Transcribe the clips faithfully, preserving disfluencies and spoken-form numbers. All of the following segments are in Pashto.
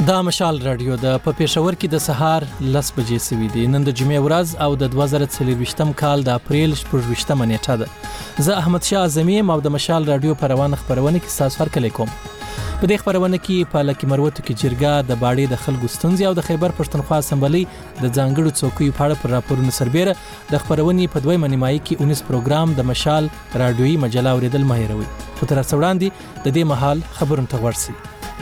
دا مشال رادیو د په پېښور کې د سهار لس بجې سوي دي. نن د جمعې ورځ او د دوه زره څلرویشتم کال د اپریل شپږویشتمه نیټه ده. زه احمد شاه اعظمي او د مشال رادیو په روانه خبرونه کې تاسو سره کلی کوم. په دې خبرونه کې په لکه مروتو کې جرګه د باړې د خلکو ستونزې او د خیبر پښتونخوا اسمبلی د ځانګړو څوکیو په اړه پر راپورونو سربېره د خبرونې په دویمه نیمایي کې اونیس پروګرام د مشال رادیوي مجله اوریدل مه هېروئ. خو تر څو وړاندې د دې مهال خبرونه ته ورسئ.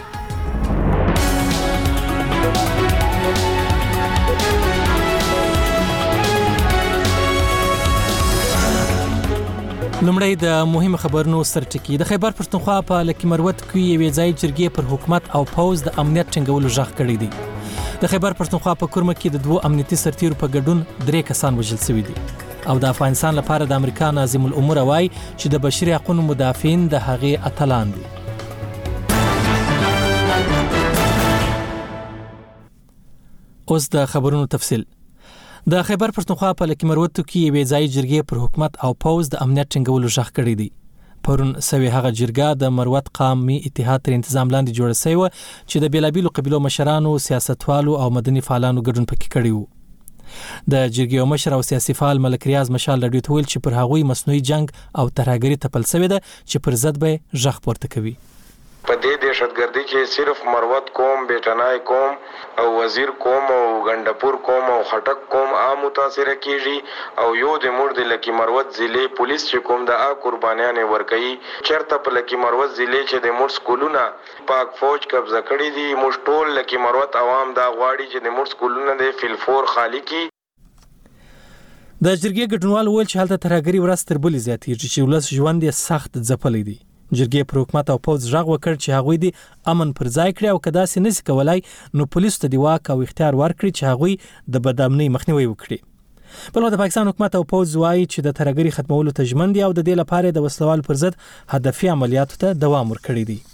لومړی د مهمه خبرونو سرټکی. د خیبر پښتونخوا په لکه مروت کې یوې ځای جرګې پر حکومت او پوز د امنیت ټینګولو ژغ کړی دی. د خیبر پښتونخوا په کورمه کې د دوه امنیتي سرتیرو په ګډون درې کسان وژل شوي دي او د افغانستان لپاره د امریکا ناظم الامور وایي چې د بشري حقوقو مدافعین د هغې اتلان دي. اوس د خبرونو تفصیل. د خیبر پښتونخوا په لکه مروتو کې یوې ځای جرګې پر حکومت او پوز د امنیت ټینګولو ژغ کړی دی. پرون سوي هغه جرګه د مروت قومي اتحاد تر تنظیم لاندې جوړه شوې و چې د بیلابیلو قبیلو مشرانو، سیاستوالو او مدني فعالانو ګډون پکې کړی و. د جرګې مشر او سیاسي فعال ملک ریاض مشال لډوي ته ویل چې پر هغوی مصنوعي جنگ او ترهګري تپل شوې ده چې پر ضد به ژغ پورته کوي. په دې دهشتګردي کې صرف مروت قوم، بیٹنای قوم او وزیر قوم او غندپور قوم او خټک قوم عام متاثر کیږي او یو د مور د لکی مروت ضلع پولیس چې کوم د ا قربانیان ورکړي چرته په لکی مروت ضلع چې د مور سکولونه پاک فوج قبضه کړي دي. موږ ټول لکی مروت عوام دا غواړي چې د مور سکولونه د فلفور خالی کی. د جرګې ګډونوال ویل چې حالت ترهګري ورځ تر بلې زیاتېږي چې ولس ژوند یې سخت ځپلی دی. جرګې پر حکومت او پوز ژغ وکړ چې هغوی دې امن پر ځای کړي او که داسې نشي کولای نو پولیسو ته د واک او اختیار ورکړي چې هغوی د بدامنۍ مخنیوي وکړي. بل خو د پاکستان حکومت او پوز وایي چې د ترهګرۍ ختمولو ته ژمن دي او د دې لپاره د وسلوالو پر ضد هدفي عملیاتو ته دوام ورکړی دی.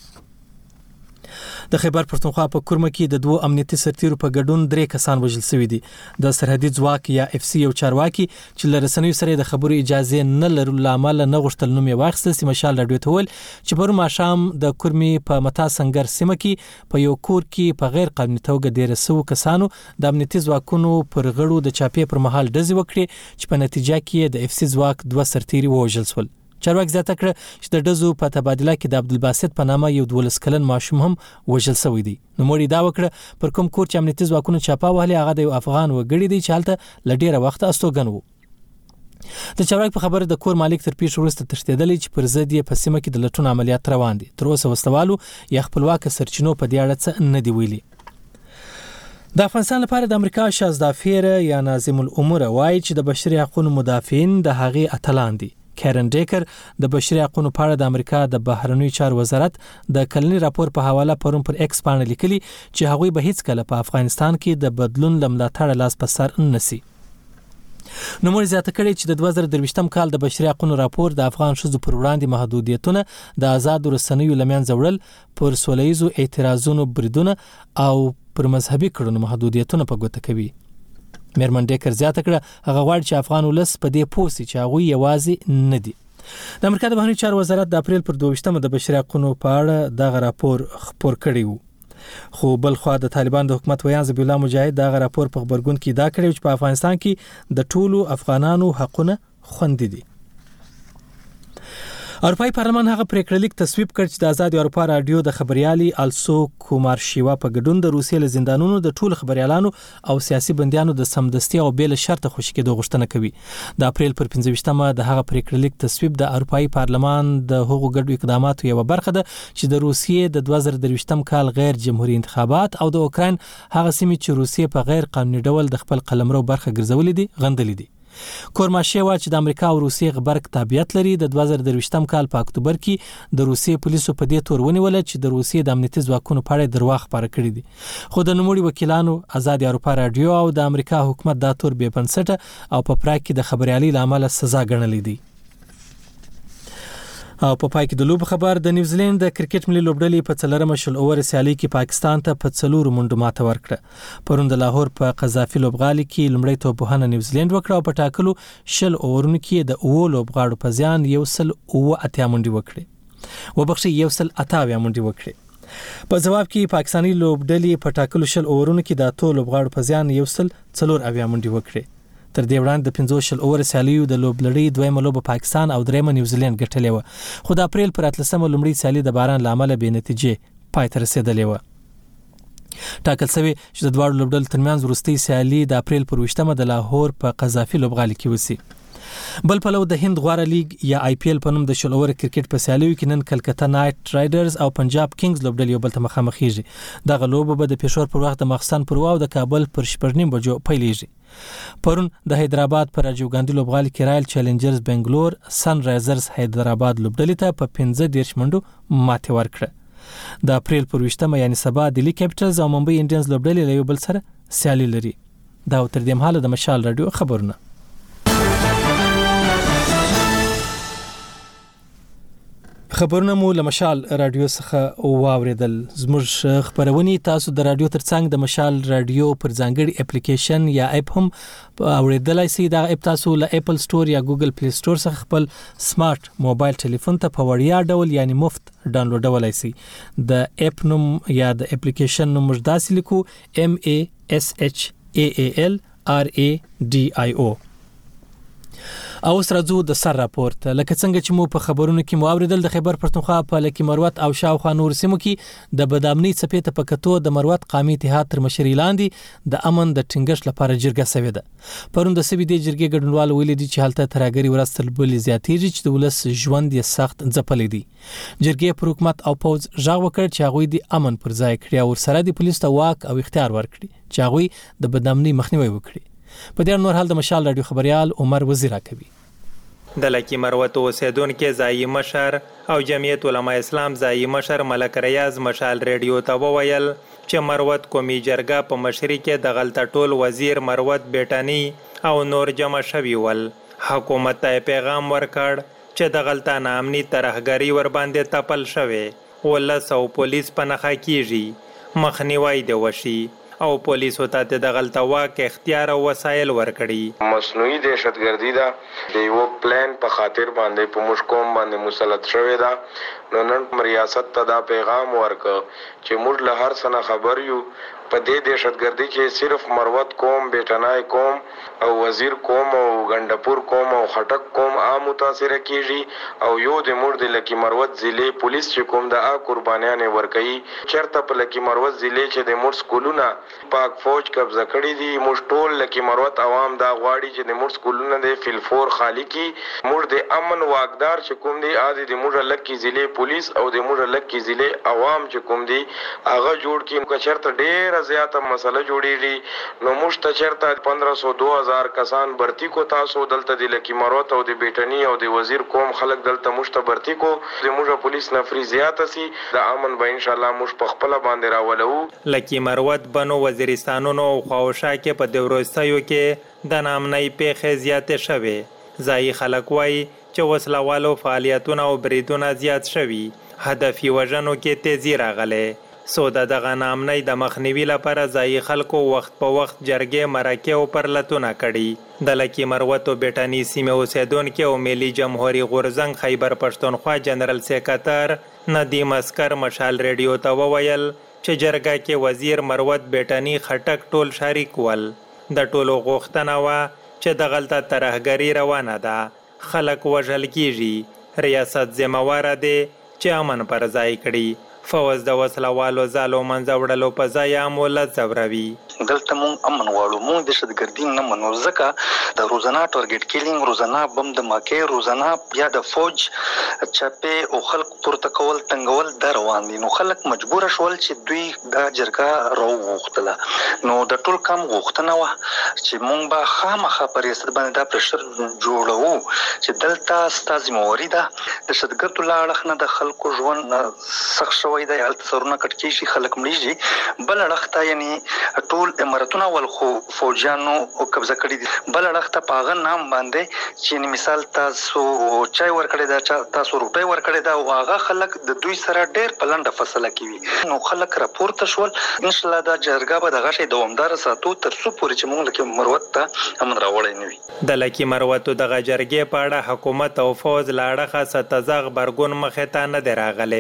د خیبر پښتونخوا په کورمه کې د دوه امنیتي سرتیرو په ګډون درې کسان وژل شوي دي. د سرحدي ځواک یا اف سی یو چارواکي چې له رسنیو سره د خبرو اجازه نه لرلو له امله نه غوښتل نوم یې واخیستل سي. مشال راډیو ته ویل چې پرون ماښام د کورمې په متا سنگر سیمه کې په یو کور کې په غیر قانوني توګه ډېر سوو کسانو د امنیتي ځواکونو پر غړو د چاپې پر مهال ډزې وکړې چې په نتیجه کې د اف سی ځواک دوه سرتیري ووژل شول. چارواکي زیاته کړه چې د ډزو په تبادله کې د عبدالباسط په نامه یو دولس کلن ماشوم هم وژل شوی دی. نو موري دا وکړه پر کوم کور چې امنیتي ځواکونو چاپه وهلې هغه د یو افغان وګړي دی چې هلته له ډېره وخته استوګن و. د چارواکي په خبره د کور مالک تر پیښې وروسته تښتېدلی چې پر ضد یې په سیمه کې د لټون عملیات روان دي. تر اوسه وسلوالو یا خپلواکه سرچینو په دې اړه څه نه دي ویلي. د افغانستان لپاره د امریکا شازدافیر یا ناظم الامور وایي چې د بشري حقوقو مدافعین د هغې اتلان دي. کیرن ډیکر د بشري حقوقو په اړه د امریکا د بهرنیو چارو وزارت د کلني راپور په حواله پرون پر ایکس باندې لیکلي چې هغوی به هیڅ کله په افغانستان کې د بدلون لملاتړ لاس په سر نه نسی. نو موږ زیاته کړی چې د دوه زره درویشتم کال د بشري حقوقو راپور د افغان ښځو پر وړاندې محدودیتونه، د آزادو رسنیو له منځه وړل، پر سوله ییزو اعتراضونو بریدونه او پر مذهبي کړنو محدودیتونه په ګوته کوي. میرمن ډیکر زیاته کړه هغه غواړي چې افغان ولس په دې پوه شي چې هغوی یوازې نه دي. د امریکا د بهرنیو چارو وزارت د اپریل پر دوه د بشري حقوقو په اړه دغه راپور خپور کړی و. خو بل خو د طالبان د حکومت ویان ذبیح الله مجاهد دغه راپور په خبرګون کې دا کړی چې په افغانستان کې د ټولو افغانانو حقونه خوندي دي. اروپای پارلمان هغه پریکړه لیک تصویب کړ چې د آزاد اروپا رادیو د خبريالي السو کومار شیوا په ګډون د روسیې له زندانونو د ټولو خبريالانو او سیاسي بنديانو د سمدستي او بیل شرط خوشی کېدو غوښتنه کوي. د اپریل پر پنځه ویشتمه د هغه پریکړه لیک تصویب د اروپای پارلمان د هغو ګډو اقداماتو یو برخه ده چې د روسیې د دوه زره درویشتم کال غیر جمهوریت انتخابات او د اوکراین هغه سیمې چې روسیې په غیر قانوني ډول د خپل قلمرو برخه ګرځولې دي غندلې دي. کورماشیوا چې د امریکا او روسیې غبرګ تابعیت لري د دوه زره درویشتم کال په اکتوبر کې د روسیې پولیسو په دې تور ونیول چې د روسیې د امنیتي ځواکونو په اړه درواغ خپاره کړي دي. خو د نوموړي وکیلانو آزاد اروپا رادیو او د امریکا حکومت دا تور بې بنسټه او په پراګ کې د خبريالي لامل سزا ګڼلې دي. او په پای کې د لوب خبر د نیوزیلند د کرکټ ملي لوبډلې په څلورمه شل اوور سیالي کې پاکستان ته په څلورو منډو ماته ورکړه. پرون د لاهور په قذافي لوبغالي کې لومړی توپوهنه نیوزیلند وکړه او په ټاکلو شل اوورونو کې د اوو لوبغاړو په ځان یو سل اوه اتیا منډې وکړې. وبخښئ یو سل اته اویا منډې وکړې. په جواب کې پاکستاني لوبډلې په ټاکلو شل اورونو کې د اتو لوبغاړو په ځان یو سل څلور اویا منډې وکړې. تر دې وړاندې د پنځه شل اور سیالیو د لوبلړۍ دویمه لوبه پاکستان او دریمه نیوزیلند ګټلې و، خو د اپریل پر اتلسمه لومړۍ سیالي د باران له امله بې نتیجې پای ته رسېدلې و. ټاکل شوی چې د دواړو لوبډلو ترمنځ وروستۍ سیالي د اپریل پر ویشتمه د لاهور په قذافي لوبغالي کې وسی. بل پلو د هند غواره لیګ یا آی پی ایل په نوم د شل اور کرکټ په سیالیو کې نن کلکته نایټ رایډرز او پنجاب کینګز لوبډلې یو بل ته مخامخېږي. دغه لوبه به د پېښور پر وخت د ماخستن پر او د کابل پر شپږ نیم بجو پیلېږي. پرون د حیدرآباد پر راجیو ګاندھی لوبغالي کې رایل چیلنجرز بنگلور سن رایزرز حیدرآباد لوبډلې ته په پنځه دېرش منډو ماتې ورکړه. د اپریل پر ویشتمه یعنی سبا دلی کیپټلز او ممبئی انډینز لوبډلې له یو بل سره سیالي لري. دا تر دې مهاله د مشال رادیو خبرونه. خبرونه مو له مشال رادیو څخه واوریدل. زموږ خبرونه تاسو د رادیو ترڅنګ د مشال رادیو پر ځانګړي اپلیکیشن یا اپ هم اوریدلای شئ. دا اپ تاسو له اپل سٹور یا ګوګل پلی سٹور څخه خپل سمارټ موبایل ټلیفون ته په وړیا ډول یعنی مفت ډاونلوډولای شئ. د اپ نوم یا د اپلیکیشن نوم مجداسي لیکو M A S H A A L R A D I O. او سره زو د سر راپورت. لکه څنګه چې مو په خبرونو کې مو اوریدل د خیبر پښتونخوا په لکی مروت او شاوخوا نور سیمو کې د بدامنۍ څپې ته پکتو د مروت قومي اتحاد تر مشرۍ لاندې د امن د ټینګښت لپاره جرګه شوې ده. پرون د سوي د جرګې ګډونوال ویل دي چې حالت ترګری ورستل بل زیاتېږي چې د ولس ژوند یې سخت ځپلې دي. جرګې پر حکومت او پوز ژغ وکړ چې هغه د امن پر ځای کړی او سره د پولیس ته واک او اختیار ورکړي چې هغه د بدامنۍ مخنیوي وکړي. په دې نور حال د مشال رادیو خبريال عمر وزیر راکوي. د لکی مروت اوسیدونکو ځایي مشر او جمعیت علماء اسلام ځایي مشر ملک ریاض مشال رادیو ته وویل چې مروت قومي جرګه په مشرۍ کې د غلطه ټول وزیر مروت بیٹانی او نور جمع شوي ول. حکومت ته پیغام ورکړ چې د غلطه نامني ترهګری ور باندې تپل شوی ولس او پولیس په نخښه کیږي مخنیوي دی وشي او پولیسو ته د غلطه واک اختیار او وسایل ورکړي. مصنوعي دهشتګردي دا د یو پلان په خاطر باندې په مشکوم باندې مسلط شوی دا. نو نن ریاست ته دا پیغام ورک چې موږ له هر څه خبر یو. په دې دهشتګردي کې صرف مروت قوم بیٹنای قوم او وزیر قوم او غندپور قوم او خټک قوم عام متاثر کیږي او یو د موږ د لکی مروت ضلع پولیس چې کوم د ا قربانیان ورکړي چرته په لکی مروت ضلع چې د موږ سکولونه پاک فوج قبضه کړی دي. موږ ټول لکی مروت عوام دا غواړي چې د موږ سکولونه د فلفور خالی کی موږ د امن واقدار چې کوم دي ا د موږ لکی ضلع پولیس او د موږ لکی ضلع عوام چې کوم دي هغه جوړ کی موږ چرته ډیر زیاته مسله جوړیږي. نو موږ ته چرته پندرہ سو دو ہزار کسان برتی کو تاسو دلته د لکی مروت او د بیٹنی او د وزیر قوم خلک دلته موږ ته برتی کو د موږ پولیس نفری زیاته سي د امن به ان شاء الله موږ په خپل باندې راولو. لکی مروت بنو وزیرستانونو او خواوشا کې په دوروستایو کې د نامنۍ پیښې زیاتې شوې. ځایي خلک وایي چې وسلوالو فعالیتونه او بریدونه زیات شوي. هدفي وژنو کې تیزی راغلی. سو د دغه نامنۍ د مخنیوي لپاره ځایي خلکو وخت په وخت جرګې مرکې او پرلتونه کړي. د لکی مروت او بیٹنی سیمې اوسیدونکي او ملي جمهوریت غورزنګ خیبر پښتونخوا جنرال سیکرټر ندیم اسکر مشال رادیو ته وویل چې جرګه کې وزیر مروت بیٹنی خټک ټول شریک ول. د ټولو غوښتنه وه چې د غلطه ترهګري روانه ده، خلک وژل کیږي، ریاست ذمہواره دی چې امن پر ځای کړي. فوز د وسلوالو زالو منځ وړلو په ځای امولت زوروي. دلته مونږ امن غواړو. مونږ دهشتګردي نه منو ځکه د روزانه ټارګټ کیلینګ، روزانه بم د ماکې، روزانه بیا د فوج چاپې او خلک پورته کول تنګول دا روان دي. نو خلک مجبور شول چې دوی دا جرګه راوغوښتله. نو د ټول کم غوښتنه وه چې مونږ به خامخا په ریاست باندې دا پرشر جوړوو چې دلته ستا ذمهواري ده. دهشتګردو له اړخ نه د خلکو ژوند سخت شوی دی، هلته سرونه کټ کېږي، خلک مړېږي. بل اړخ ته یعنې ټول امارتونه ول خو فوجیانو قبضه کړي دي. بل اړخ ته په هغه نام باندې چې مثال تاسو چای ورکړی ده، تاسو روپۍ ورکړی ده او هغه خلک د دوی سره ډېر په لنډه فاصله کې وي. نو خلک راپورته شول. انشاءالله دا جرګه به دغه شی دوامداره ساتو تر څو پورې چې موږ لکه مروت ته امن راوړی نه وي. د لکی مروتو دغه جرګې په اړه حکومت او فوز له اړخه څه تزاغ برګون مخې ته نه دی راغلی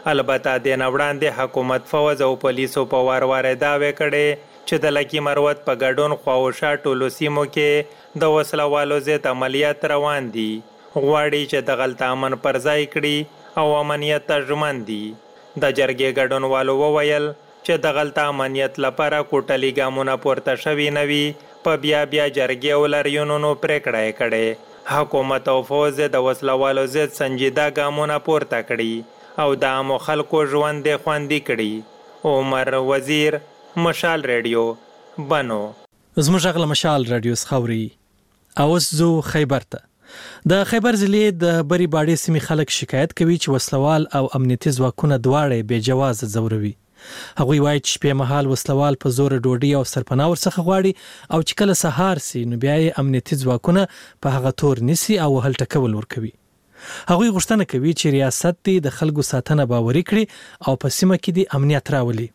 البته د نه وړاندې حکومت فوج او پولیسو په وار وار دعوې کړې چې د لکي مروت په ګډون خواوشا ټولو سیمو کې د وسلوالو ضد عملیات روان دي. غواړي چې د غلط امن پر ځای کړي او امنیت ته ژمن دي. د جرګې ګډونوالو وویل چې د غلط امنیت لپاره کوټلي ګامونه پورته شوي نه وي، په بیا بیا جرګې او لاریونونو پرېکړه یې کړې. حکومت او فوج د وسلوالو ضد سنجیده ګامونه پورته کړي او د عامو خلکو ژوند یې خوندي کړي. عمر وزیر، مشال ریډیو، بنو. زموږ غږ له مشال ریډیو څخه اوري. اوس زو خیبر ته. د خیبر ضلع د بری باډي سیمې خلک شکایت کوي چې وسلوال او امنیتي ځواکونه دواړه بې جوازه ځوروي. هغوی وایي چې شپې مهال وسلوال په زور ډوډۍ او سرپناه ورڅخه غواړي او چې کله سهار سي نو بیا یې امنیتي ځواکونه په هغه تور نیسي او وهل ټکول ورکوي. هغوی غوښتنه کوي چې ریاست دې د خلکو ساتنه باوري کړي او په سیمه کې دې امنیت راولي.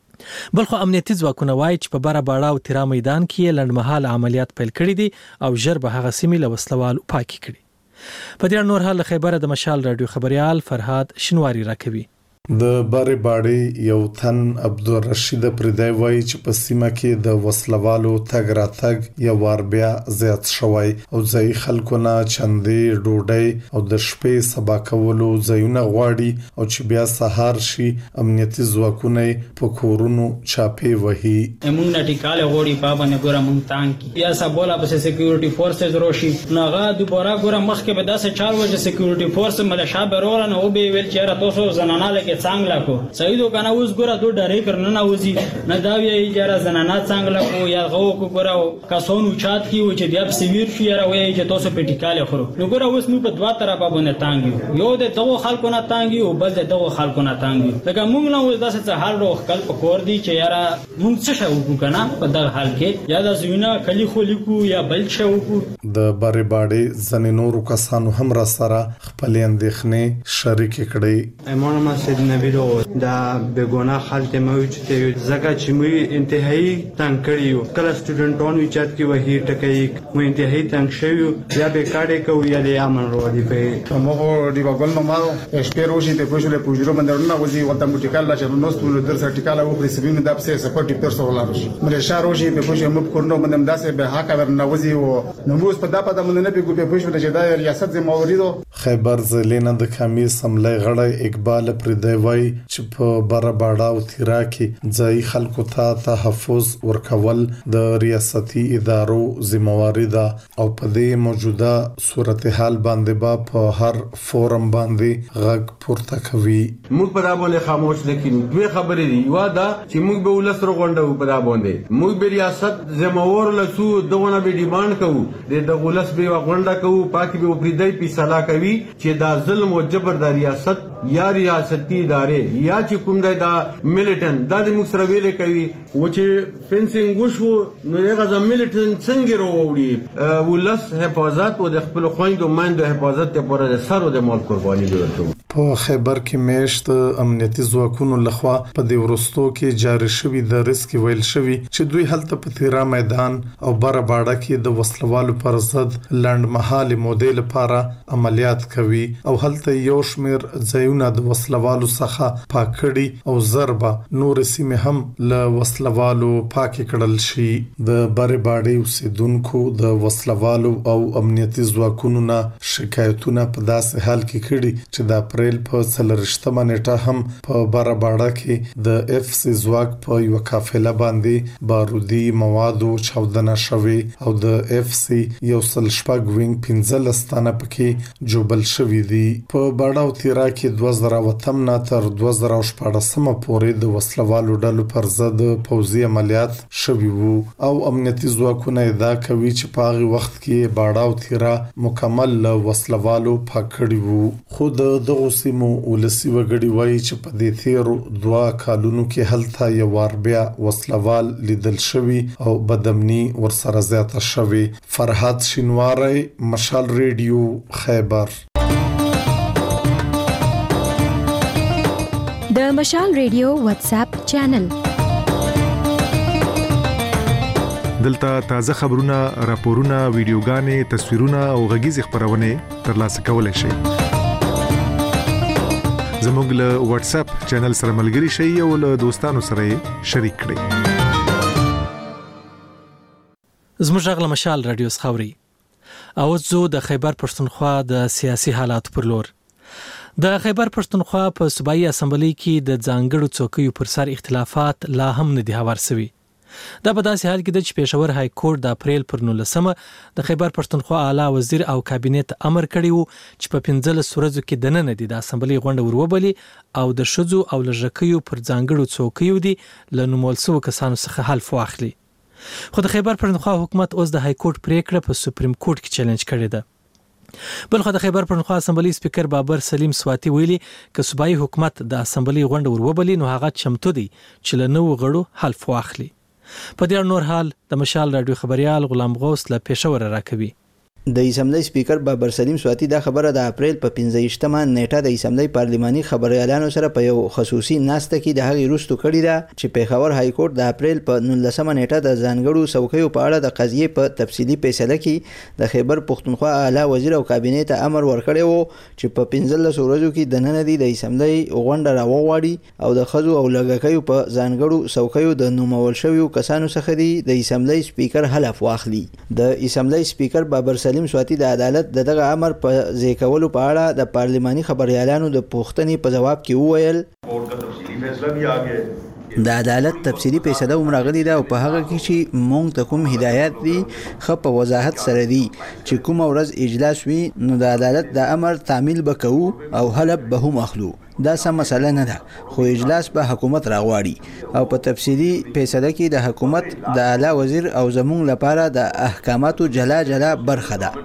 بلخو امنیتي ځواکونه وایي چې په بره باړه او تیرا میدان کې لنډمهاله عملیات پیل کړي دي او ژر به هغه سیمې له وسلوالو پاکې کړي. په دې نور حال خیبر د مشال رادیو خبريال فرهاد شنواری راکوي. د بری باډي یو تن عبدالرشید پردای وایي چې په سیمه کې د وسلوالو تګ راتګ یو وار بیا زیات شوی او ځای خلکو نه چندې ډوډۍ او د شپې سبا کولو ځایونه غواړي او چې بیا سهار شي امنیتي ځواکونه په کورونو چاپې وهي. موږ نه ټیکاله غوړي بابا نه ګوره موږ تانکی یا سبولا په سکیورټي فورسز روشي ناغه دوباره ګوره مخکې به داسې چار وجه سکیورټي فورس ملشا برول نه او به ویل چې را تاسو زنانه لګي څنګه کو سیدو کنه اوس ګوره دوه ډېرې کرنه وځي نه دا وی اجاره زنانه څنګه کو یا غو کو ګوره کاسونو چات کی و چې دیاب سویر شي را وی چې تاسو په ټیکاله خورو نو ګوره اوس نو په دوا طرفه باندې تانګي یو د دغه خلکو نه تانګي او بل د دغه خلکو نه تانګي لکه موږ نه اوس داسې حال رو خپل په کور دی چې یاره موږ څه شو کنه په دغه حال کې یا د زوینه کلی خو لیکو یا بل شو د بری باډي ځنې نورو کسانو هم را سره خپل اندېښنې شریک کړي. ایمان ما سید نبیلو دا بګونه خلک مې چې زګه چې مې انتهایی تنگ کړیو کله سټوډنټونو چات کې وਹੀ ټکې مې انتهایی تنگ شوی یا به کاډې کو یا د امن ورو دی په مو دی بګل نو ما اسپیرو شي ته پوښتنه پوښتنه باندې وځي وته موټیکال لا چې نو ستول در سرټیکال او په سبینه د اپسه سپورټ پر سره لاړ شي مې شارو شي په پوښتنه مو کورنو باندې داسې به حق ور نه وځي او نو موږ په دا په باندې نه پیګو په پوښتنه چې دا ریاست زموږ وریدو. خیبر ضلع د کمی سملای غړی اقبال پردای وای چې په بره باډا او تیرا کې ځای خلکو ته تحفظ ورکول د ریاستي ادارو ذمہواری ده او په دې موجوده صورتحال باندې با په هر فورم باندې غږ پورته کوي. موږ په دا باندې خاموش لیکن دوه خبرې دي یو دا چې موږ به ولس روغونډو په دا باندې موږ به ریاست ذمہوار لسو دغه به ډیماند کوو د ولس به غونډه کوو پاکي به پریدای پیسالا کوي چې دا ظلم او جبر د ریاست یا ریاستي ادارې یا چې کوم دا ملیټن دا د موږ سره ویل کوي و چې فنسینګ وشو نو هغه د ملیټن څنګه وروړي ولس حفاظت او د خپل خويندو ماندو حفاظت لپاره د سر او د مال قرباني ورکوي. په خیبر کې میشت امنیتي ځواکونو لخوا په دې ورستو کې جاری شوی د ریسک ویل شوی چې دوی هلته په تیرا میدان او بره باډه کې د وسلوالو پر ضد لنډمهاله مودې لپاره عملیات کوي او هلته یو شمیر ځایونه د وسلوالو څخه پاکړي او ضربه نور سیمه هم له وسلوالو پاک کړل شي. د بره باډي اوسیدونکو د وسلوالو او امنیتي ځواکونو نه شکایتونه په داسې حال کې کړي چې د اپریل په څلورشتمه نیټه هم په بره باډه کې د اف سی ځواک په یو قافله باندې بارودي موادو چاودنه شوې او د اف سی یو سل شپږ وینګ پنځه لستانه پکې جوبل شوې دي. په باډه او تیرا کې دوه زره وتم نه تر دوه زره شپږ پورې د وسلوالو ډلو پر ضد پوځي عملیات شوي وو او امنیتي ځواکونه ادعا کوي چې په هغه وخت کې باډه او تیرا مکمل وسلوالو پاک کړي وو. خو د دغه سیمو ولسی وګړي وایي چې په دې تیرو دوا کالونو کې هلته یو وار بیا وسلوال لیدل شوی او بدامني ورسره زیاته شوی. فرهاد شینواری، مشال ریډیو، خیبر. د مشال ریډیو واتس اپ چینل دلته تازه خبرونه، راپورونه، ویډیوګانې، تصویرونه او غږیز خبرونه ترلاسه کولای شئ. زموږ له واتس اپ چینل سره ملګري شئ او له دوستانو سره شریک کړئ. زموږ غږ مشال رادیو خاوري او زه د خیبر پښتونخوا د سیاسي حالات پر لور. د خیبر پښتونخوا په صوبایي اسمبلی کې د ځانګړو څوکیو پر سر اختلافات لا هم نه دي هوار شوي. دا په داسې حال کې د پېښور های کورټ د اپریل پر نولسمه د خیبر پښتونخوا اعلی وزیر او کابینټ امر کړی وو چې په پنځلس ورځو کې د نن د اسمبلی غونډه وروبلي او د شذو او لژکیو پر ځانګړو څوکیو دي لنومول سو کسانو څخه حلف واخلي. خو د خیبر پښتونخوا حکومت اوس د های کورټ پریکړه په سپریم کورټ کې چیلنج کړې ده. بلخو د خیبر پښتونخوا اسمبلی سپیکر بابر سلیم سواتی ویلي ک صوبایي حکومت د اسمبلی غونډه وروبلي نو هغه چمتو دی چې له نو غړو حلف واخلي. په دې نور حال د مشال رادیو خبريال غلام غوث له پېښور راکوي. د اسمبلی سپیکر بابر سلیم سواتی دا خبره د اپریل په پنځه-ویشتمه نیټه د اسمبلی پارلماني خبريالانو سره په یو خصوصي ناسته کې د هغې وروسته کړې ده چې پېښور های کورټ د اپریل په نولسمه نیټه د ځانګړو څوکیو په اړه د قضیې په تفصیلي فیصله کې د خیبر پښتونخوا اعلی وزیر او کابینې ته امر ورکړی و چې په پنځلس ورځو کې د نن د اسمبلی غونډه راوغواړي او د ښځو او لږکیو په ځانګړو څوکیو د نومول شویو کسانو څخه دی د اسمبلی سپیکر حلف واخلي. د اسمبلی سپیکر بابر سلیم سواتی د عدالت د دغه امر په ځای کولو په اړه د پارلماني خبريالانو د پوښتنې په جواب کې وویل د عدالت تفصیلی فیصله ومراغلی ده او په هغه کې چې مونږ ته کوم هدایت دي خو په وضاحت سره دي چې کوم ورځ اجلاس وي نو د عدالت د امر تعمیل وکړو او حلف به هم اخلو. دا سم مسله نه ده خو اجلاس به حکومت راغواړي او په تفصیلی فیصله کې د حکومت د اعلی وزیر او زمونږ لپاره د احکاماتو جلا جلا برخه ده.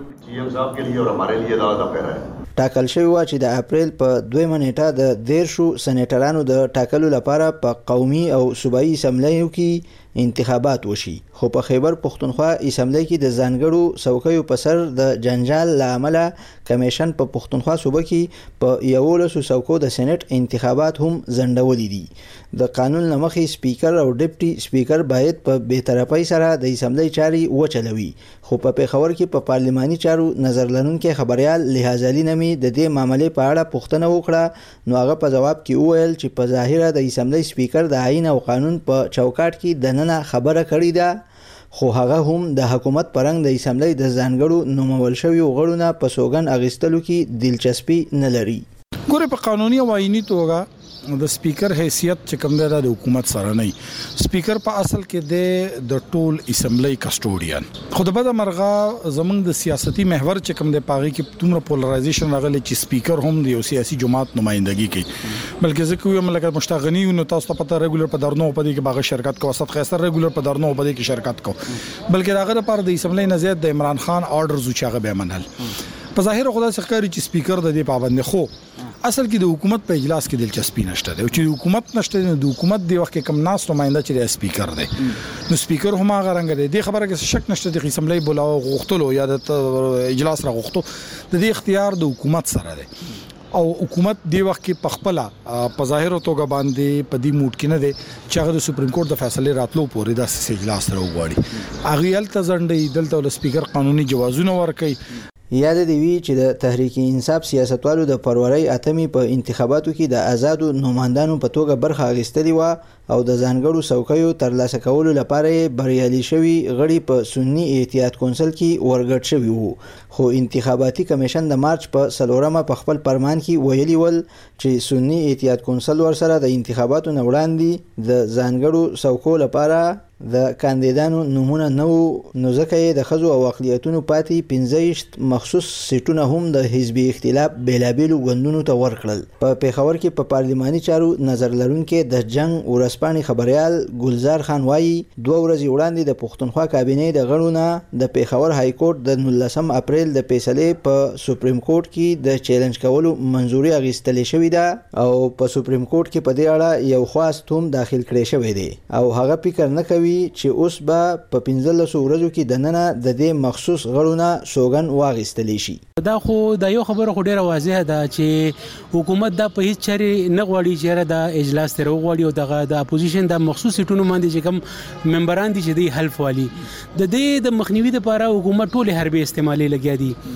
ټاکل شوی و چې د اپریل په دویمه نیټه د دیرشو سېنیټرانو د ټاکلو لپاره په قومي او صوبایي اسمبلیو کې انتخابات وشي. خو په خیبر پښتونخوا اسمبلی کې د ځانګړو څوکیو په سر د جنجال لامل کمیشن په پښتونخوا صوبه کې په یولسو څوکو د سېنات انتخابات هم ځنډولي دي. د قانون لمخې سپیکر او ډیپټي سپیکر باید په بی‌طرفۍ سره د اسمبلی چاري وچلوي. خو په پېښور کې په پارلماني چارو نظر لرونکي خبريال لحاظ علي نمي د دې معاملې په اړه پوښتنه وکړه نو هغه په جواب کې وویل چې په ظاهره د اسمبلی سپیکر د آئین او قانون په چوکاټ کې د نن خبره کړې ده خو هغه هم د حکومت پرنګ د اسمبلی د ځانګړو نومول شویو غړو نه په سوګن اغستلو کې دلچسپي نه لري. ګوره په قانوني او آئینی توګه د سپیکر حیثیت چې کوم دی د حکومت سره نه. سپیکر په اصل کې د ټول اسمبلی کسټوډین خو د بده مرغه زمونږ د سیاسي محور چې کوم دی پاغي کې تومره پولرایزیشن راغلی چې سپیکر هم د یو سیاسي جماعت نمائندګي کوي بلکې ځکه یو ملګری مشتغنی نو تاسو ته پته ریګولر په درنو په دې کې باغ شرکت کو وسط خاصه ریګولر په درنو په دې کې شرکت کو بلکې هغه لپاره د اسمبلی نه زیات د عمران خان آرډرز او چاغه به منل په ظاهر خدا څخه چې سپیکر د دې پابند خو اصل کې د حکومت په اجلاس کې دلچسپي نشته او چې حکومت نشته د حکومت دی وخت کې کم ناس نمائنده چې سپیکر دی نو سپیکر هم هغه رنګ دی د خبره کې شک نشته د اسمبلی بولاو غوښتلو یا د اجلاس را غوښتو د دې اختیار د حکومت سره دی او حکومت دی وخت کې پخپلا په ظاهر توګه باندې په دې موډ کې نه دی چې هغه د سپریم کورټ د فیصله راتلو پورې د اجلاس راوغواړي هغه ال تزنډي دلته ول سپیکر قانوني جوازونه ورکړي. یاد دی وی چې د تحریک انصاف سیاستوالو د فروری اتمی په انتخاباتو کې د آزادو نوماندانو په توګه برخه اخیستلې و او د ځانګړو څوکیو ترلاسه کولو لپاره بریالي شوی غړي په سنی احتیاط کونسل کې ورګډ شوی وو. خو انتخاباتي کمیشن د مارچ په سلورمه په خپل فرمان کې ویلي ول چې سنی احتیاط کونسل ورسره د انتخاباتو نه وړاندې د ځانګړو څوکو لپاره د کاندیدانو نمونه نو نو ځکه د خزو او اقلیتونو پاتې پنځه مخصوص سیټونه هم د حزبي اختلاف بیلابیلو غوندونو ته ورکړل. په پیښور کې په پارلماني چارو نظر لرونکي د جنگ ورسپانې خبريال ګلزار خان وایي دوه ورځې وړاندې د پښتونخوا کابینې د غړو نه د پیښور های کورټ د نولسم اپریل د فیصله په سپریم کورټ کې د چیلنج کولو منځوري اخیستل شوې ده او په سپریم کورټ کې په دې اړه یو خواست هم داخل کړی شوی دی او هغه فکر نه کوي چې اوس به په پنځلسو ورځو کې د نن د دې مخصوص غړونه سوګن واغستل شي. دا خو د یو خبره خو ډیره واضحه ده چې حکومت دا په هیڅ چاري نه غواړي چې د اجلاس تر وغواړي او دغه د اپوزیشن د مخصوص سیټونو باندې چې کوم ممبران دي چې د حلف والی د دې د مخنیوي لپاره حکومت ټول حربي استعمالي لګیا دي.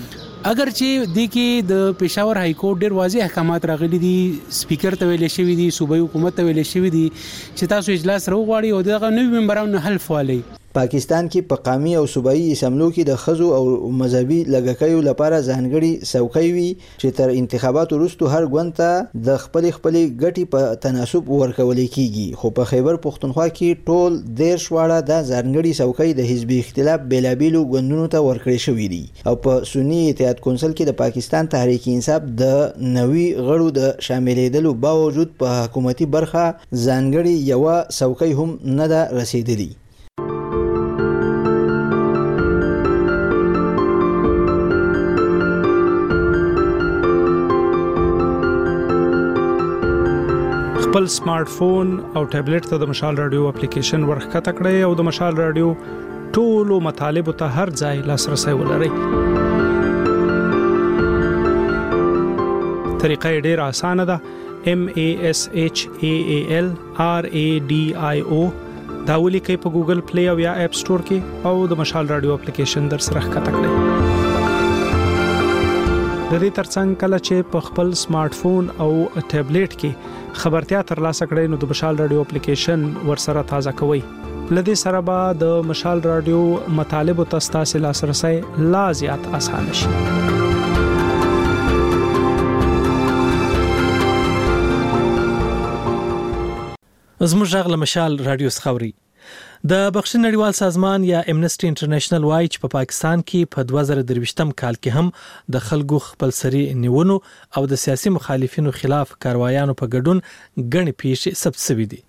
اگر چې د کې د پېښور های کورټ ډېر واضح احکامات راغلي دي سپیکر ته ویل شوی دي صوبایي حکومت ته ویل شوی دي چې تاسو اجلاس راوغواړئ او دغه نوي ممبرانو حلف والی پاکستان کې په قومي او صوبایي اسمبلو کې د خزو او مذهبي لږکیو لپاره ځانګړي څوکۍ وي چې تر انتخاباتو وروسته هر ګوند ته د خپل خپل ګټي په تناسب ورکول کیږي خو په خیبر پختونخوا کې ټول دیرش واړه د ځانګړي څوکۍ د حزبي اختلاف بیلابیلو ګوندونو ته ورکړې شوې دي او په سنی اتحاد کونسل کې د پاکستان تحریک انصاف د نوي غړو د شاملېدلو باوجود په حکومتي برخه ځانګړي یو څوکۍ هم نه ده رسیدلې. خپل سمارټ فون او ټابلیټ ته د مشال رادیو اپلیکیشن ورخته کړئ او د مشال رادیو ټولو مطالبه ته هر ځای لاسرسي ولرئ. طریقه ډېره اسانه ده. M A S H A A L R A D I O دا ولیکئ په ګوګل پلی او یا اپ سٹور کې او د مشال رادیو اپلیکیشن در سره ښکته کړئ. د دې ترڅنګ کله چې په خپل سمارټ فون او ټابلیټ کې خبرتیا ترلاسه کړئ نو د مشال رادیو اپلیکیشن ورسره تازه کوئ. لدې سره به د مشال رادیو مطالب او تاسو لاسرسي لا زیات آسان شي. زموږ غږ له مشال رادیو څخه د بخښنې نړیوال سازمان یا امنسټي انټرنیشنل وايي چې په پاکستان کې په دوه زره درویشتم کال کې هم د خلکو خپلسري نیونو او د سیاسي مخالفینو خلاف کاروایانو په ګډون غني پیښې ثبت شوې دي.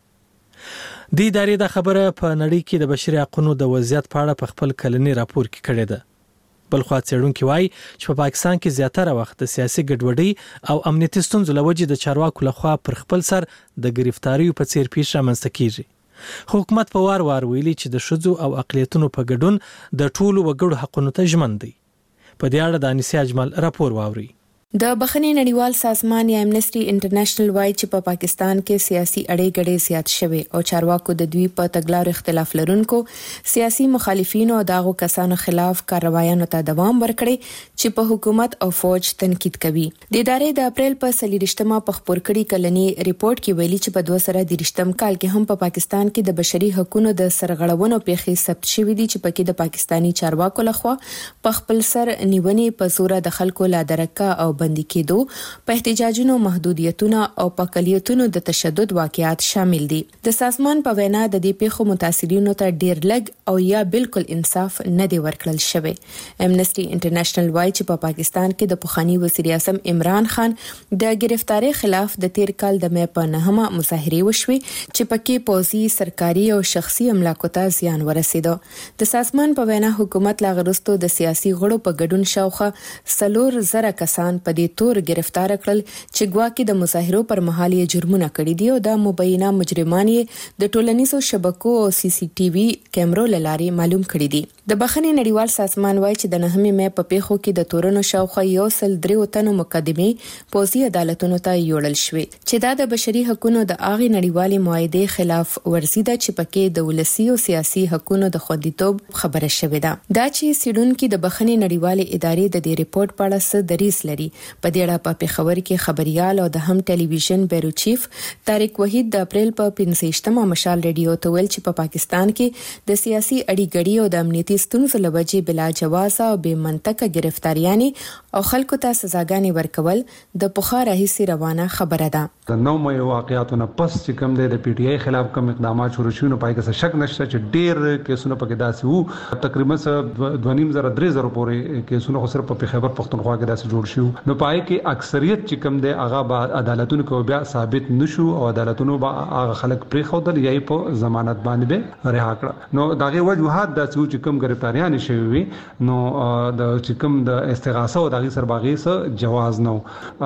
د ادارې د خبره په نړۍ کې د بشري حقوقو د وضعیت په اړه په خپل کلنی راپور کې کړې ده. بلخو څېړونکو وايي چې په پاکستان کې زیاتره وخت د سیاسي ګډوډۍ او امنیتي ستونزو لوجې د چارواکو لخوا پر خپل سر د گرفتاریو په څیر پیښه رامنځته کیږي. حکومت په وار وار ویلي چې د شذو او اقلیتونو په ګډون د ټولو وګړو حقونو ته ژمن دي. په دې اړه د انیسي اجمل راپور واوري. د بخښنې نړیوال سازمان یا امنسټي انټرنیشنل وايي چې په پاکستان کې سیاسي اړې ګډې زیات شوي او چارواکو د دوی په تګلارو اختلاف لرونکو سیاسي مخالفینو او داغو کسانو خلاف کاروایانو ته دوام ورکړي چې په حکومت او فوج تنقید کوي. د ادارې د اپریل په څلوېښتمه په خپور کړي کلنی ریپورت کې ویلي چې په دوه زره درویشتم کال کې هم په پاکستان کې د بشري حقوقو د سرغړونو پیښې ثبت شوې دي چې پکې د پاکستانی چارواکو لخوا په خپل سر نیونې په زور د خلکو لا درکه او بندي کېدو په احتجاجونو محدودیتونه او په اقلیتونو د تشدد واقعات شامل دي. د سازمان په وینا د دې پیښو متاثرینو ته ډیر لږ او یا بالکل انصاف نه دی ورکړل شوی. امنسټي انټرنیشنل وايي چې په پاکستان کې د پخوانی وزیر اعظم عمران خان د گرفتاری خلاف د تیر کال د مې په نهمه مظاهره وشوي چې پکې پوځي سرکاري او شخصي املاکو ته زیان ورسېده. د سازمان په وینا حکومت لا غرستو د سیاسي غړو په ګډون شاوخه سلور زره کسان په دې تور گرفتار کړل چې ګواکې د مظاهرو پر مهال یې جرمونه کړي دي او د مبینه مجرمان یې د ټولنیزو شبکو او سی سی ټي وي کیمرو لاري معلوم کړي دي. د بخښنې نړیوال سازمان وايي چې د نهمې مې په پیښو کې د تورونو شاوخوا یو سل درې تنو مقدمې پوځي عدالتونو ته یوړل شوې چې دا د بشري حقوقو د اغي نړیوالې معاهدې خلاف ورزي ده چې پکې د ولسی او سیاسي حقوقو د خوندیتوب خبره شوې ده. دا چې سیډونکو د بخښنې نړیوالې ادارې د دې ریپورت په اړه څه دریس لري. په دې اړه په پیښور کې خبريال او د هم ټلویزیون بیرو چیف طارق وحید د اپریل په پنځه مشال رادیو ته ویل چې په پاکستان کې د سیاسي اړیګړی او د امنیتي ستونزو لوجې بلا جواز او بې منطقه گرفتاریانی او خلکو ته سزاګانې ورکول د پخوا راهیسې روانه خبره ده. د نو مې واقعیاتونه پس چې کوم د پی ټی آی خلاف کوم اقدامات شروع شونه پای کې شک نشته چې ډېر کیسونه پکې داسې وو تقریبا دوه نیم زره درې زره پورې کیسونه خو صرف په خیبر پختونخوا کې داسې جوړ شو نو پای کې اکثریت چې کوم د هغه با عدالتونو کو بیا ثابت نشو او عدالتونو با هغه خلک پرې خودل یای په ضمانت باندې به رها کړ. نو دغه وجوهات د چې کوم گرفتاریان شوی نو د چې کوم د استغاثه او دغه سرباغي سره جواز نو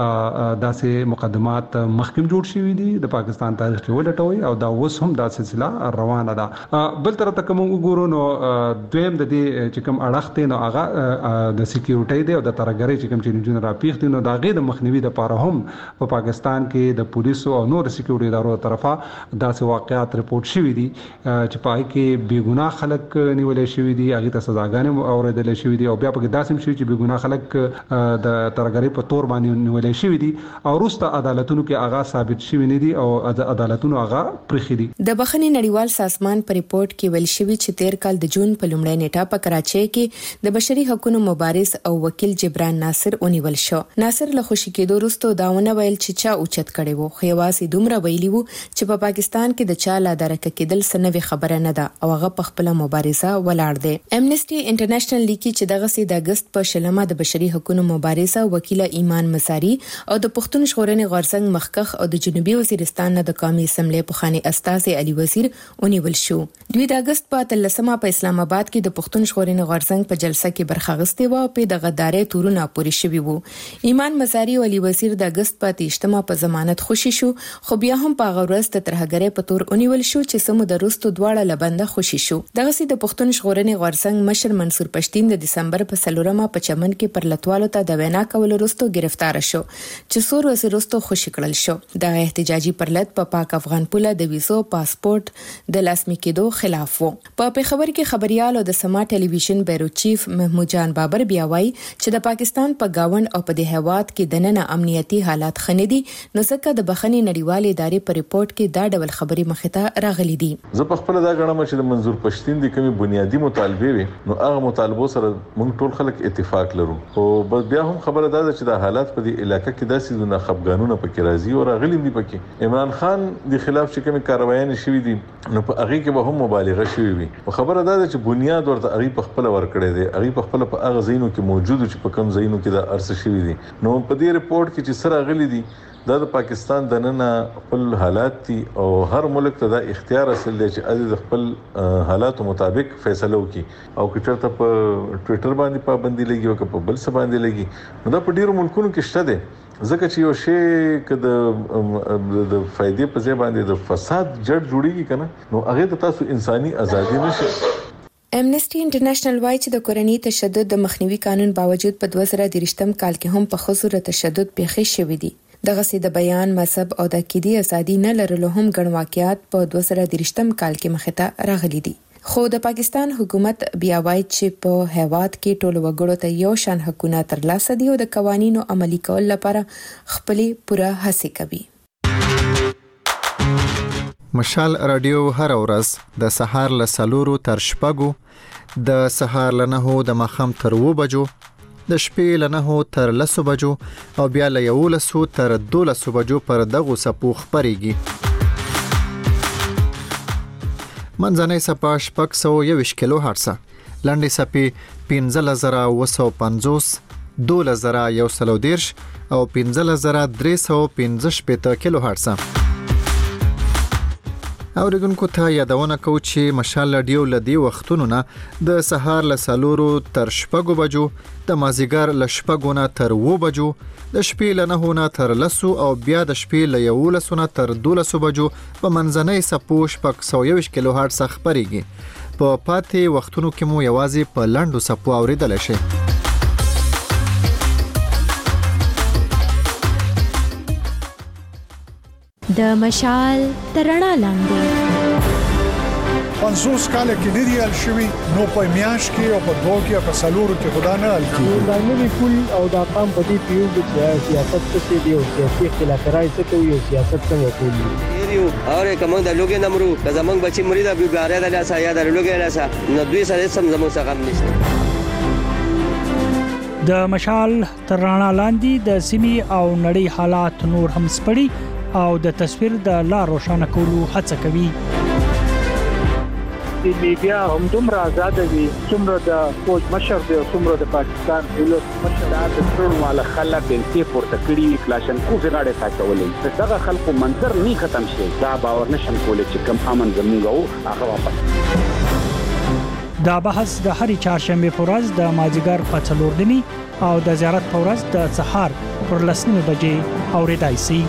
داسې مقدمات محکم جوړ شوی دي د پاکستان تاریخ کې ولټوي او دا اوس هم دا سلسله روانه ده. بل تر ته کوم وګورو نو دویم د دې چې کوم اړخته نو هغه د سکیورټي دی او د ترګری چې کوم چې جون را ویښ دي نو د هغې د مخنیوي دپاره هم په پاکستان کې د پولیسو او نور سکیورټي ادارو طرفه داسې واقعات رپورټ شوي دي چې په هغې کې بې ګناه خلک نیولې شوي دي، هغې ته سزاګانې اورېدلې شوي دي او بیا پکې داسې هم شوي چې بې ګناه خلک د ترهګرۍ په تور باندې نیولې شوي دي او وروسته عدالتونو کې هغه ثابت شوي نه دي او عدالتونو هغه پرېښي دي. د بخښنې نړیوال سازمان په ریپورت کې ویل شوي چې تیر کال د جون په لومړۍ نیټه په کراچۍ کې د بشري حقوقو مبارز او وکیل جبران ناصر ونیول شو. ناصر له خوشي کېدو وروسته دا ونه ویل چې چا اوچت کړی وو، خو یوازې دومره ویلي وو چې په پاکستان کې د چا لا درکه کېدل څه نوې خبره نه ده او هغه په خپله مبارزه ولاړ دی. امنیسټي انټرنیشنل لیکي چې دغسې د اګست په شلمه د بشري حقوقو مبارزه وکیله ایمان مساری او د پښتون ژغورنې غورځنګ مخکخ او د جنوبي وزیرستان نه د قومي اسمبلی پخوانی استازي علي وزیر ونیول شو. دوی د اګست په اتلسمه په اسلام آباد کې د پښتون ژغورنې غورځنګ په جلسه کې برخه اخیستې وه او په د غدارۍ تورونه پورې شوي وو. ایمان مساری او علي وزیر د اګست په اتهشتمه په ضمانت خوشي شو، خو بیا هم په هغه ورځ د ترهګرۍ په تور ونیول شو چې څه موده وروسته دواړه له بنده خوشي شو. دغسې د پښتون ژغورنې غورځنګ مشر منصور پښتين د دسمبر په څلورمه په چمن کې پر لتوالو ته د وینا کولو وروسته گرفتار شو چې څو ورځې وروسته خوشي کړل شو. د احتجاجي پرلط په پاک افغان پوله د ویزو پاسپورت د لاسمی کېدو خلاف وو. په پیښور کې خبريال او د سما ټلویزیون بیرو چیف محمود جان بابر بیا وایي چې د پاکستان په گاوند او په د هیواد کې د نن امنیتي حالات خنې دي، نو ځکه د بخښنې نړیوال ادارې په ریپورت کې دا ډول خبرې مخې ته راغلي دي. زه په خپل دا غواړم چې د منظور پښتين د کومي بنیادی مطالبه وي نو هغه مطالبو سره موږ ټول خلک اتفاق لرو، او بس بیا هم خبره ده چې د حالات په دې علاقې کې داسې د خپګانونه پکې راځي او راغلي دي پکې عمران خان د خلاف چې کومه کاروایي شوې دي نو په هغه کې به هم مبالغه شوې وي. او خبره ده چې بنیاد ورته هغه په خپل ورکړې دي، هغه په خپل په هغه ځایونو کې موجود چې په کوم ځایونو کې د ارس شوې دي. نو په دې ریپورت کې چې سره غلي دي دا د پاکستان د نن خپل حالات دي او هر ملک ته دا اختیار اصل دی چې از د خپل حالاتو مطابق فیصله وکړي او که چېرته په ټوئیټر باندې پابندي لګي او که په بل څه باندې لګي نو دا په ډیرو ملکونو کې شته دی، ځکه چې یو شی که د د فائدې په ځای باندې د فساد جړ جوړیږي کنه نو هغه ته تاسو انساني ازادي نشي. امنیسټي انټرنیشنل وايي چې د کورنۍ تشدد د مخنیوي قانون باوجود په دوه زره دېرشم کال کې هم په ښځو د تشدد پیښې شوې دي. دغسې د بیان، مذهب او د عقیدې ازادي نه لرلو هم ګڼ واقعات په دوه زره دېرشم کال کې مخې ته راغلي دي. خو د پاکستان حکومت بیا وایي چې په هیواد کې ټولو وګړو ته یو شان حقونه ترلاسه دي او د قوانینو عملي کول لپاره خپلې پوره هڅې کوي. مشال رادیو هر ورځ د سهار له څلورو تر شپږو، د سهار له نهو د ماښام تر اووه بجو، د شپې له نهو تر لسو بجو او بیا له یولسو تر دولسو بجو پر دغو څپو خپرېږي. منځنۍ څپه شپږ سوه یوویشت کیلو هرڅه، لنډې څپې پنځلس زره اووه سوه پنځوس، دولس زره یو سل او دېرش او پنځلس زره درې سوه پنځه شپېته کیلو هرڅه. اوریدونکو ته یادونه کوو چې مشال رادیو له دې وختونو نه د سهار له څلورو تر شپږو بجو، د مازدیګر له شپږو نه تر اووه بجو، د شپې له نهو نه تر لسو او بیا د شپې له یولسو نه تر دولسو بجو په منځنۍ څپو شپږ سوه یوویشت کیلو هرڅه خپرېږي. په پاتې وختونو کې مو یوازې په لنډو څپو اوریدلی شئ. د مشال تر رڼا لاندې پنځوس کاله کې نه دی حل شوي نو په میاشت کې او په دوه کې او په څلورو کې خدا نه حل کېږي. دا نوي پول او دا قام په دې پیوږي چې سیاست څه دی او سیاسي اختلافات څه کوي او سیاست څنګه کوي. یو اور کوم د لوګي نمرو که زمنګ بچي مرید ابي بارے د لاسه یا د لوګي لاسه نو دوی سره سم زمو څخه غم نشته. د مشال تر رڼا لاندې د سیمې او نړۍ حالات نور هم سپړي او د تصویر د لا روښانه کولو هڅه کوي. د میډیا هم دومره آزاد وي څومره د فوج مشر دی او څومره د پاکستان ولس مشر د ټول مال خلک د پورته کړي کلاشن کوفي غاړه ساتولې دغه خلکو منظر نه ختم شي دا باور نشم کولای چې کم امن زموږ او هغه واپس. دا بحث د هرې چهارشنبه په ورځ د مازدیګر په څلور نیمې او د زیارت په ورځ د سهار پر لس نیمې بجې اورېدای شي.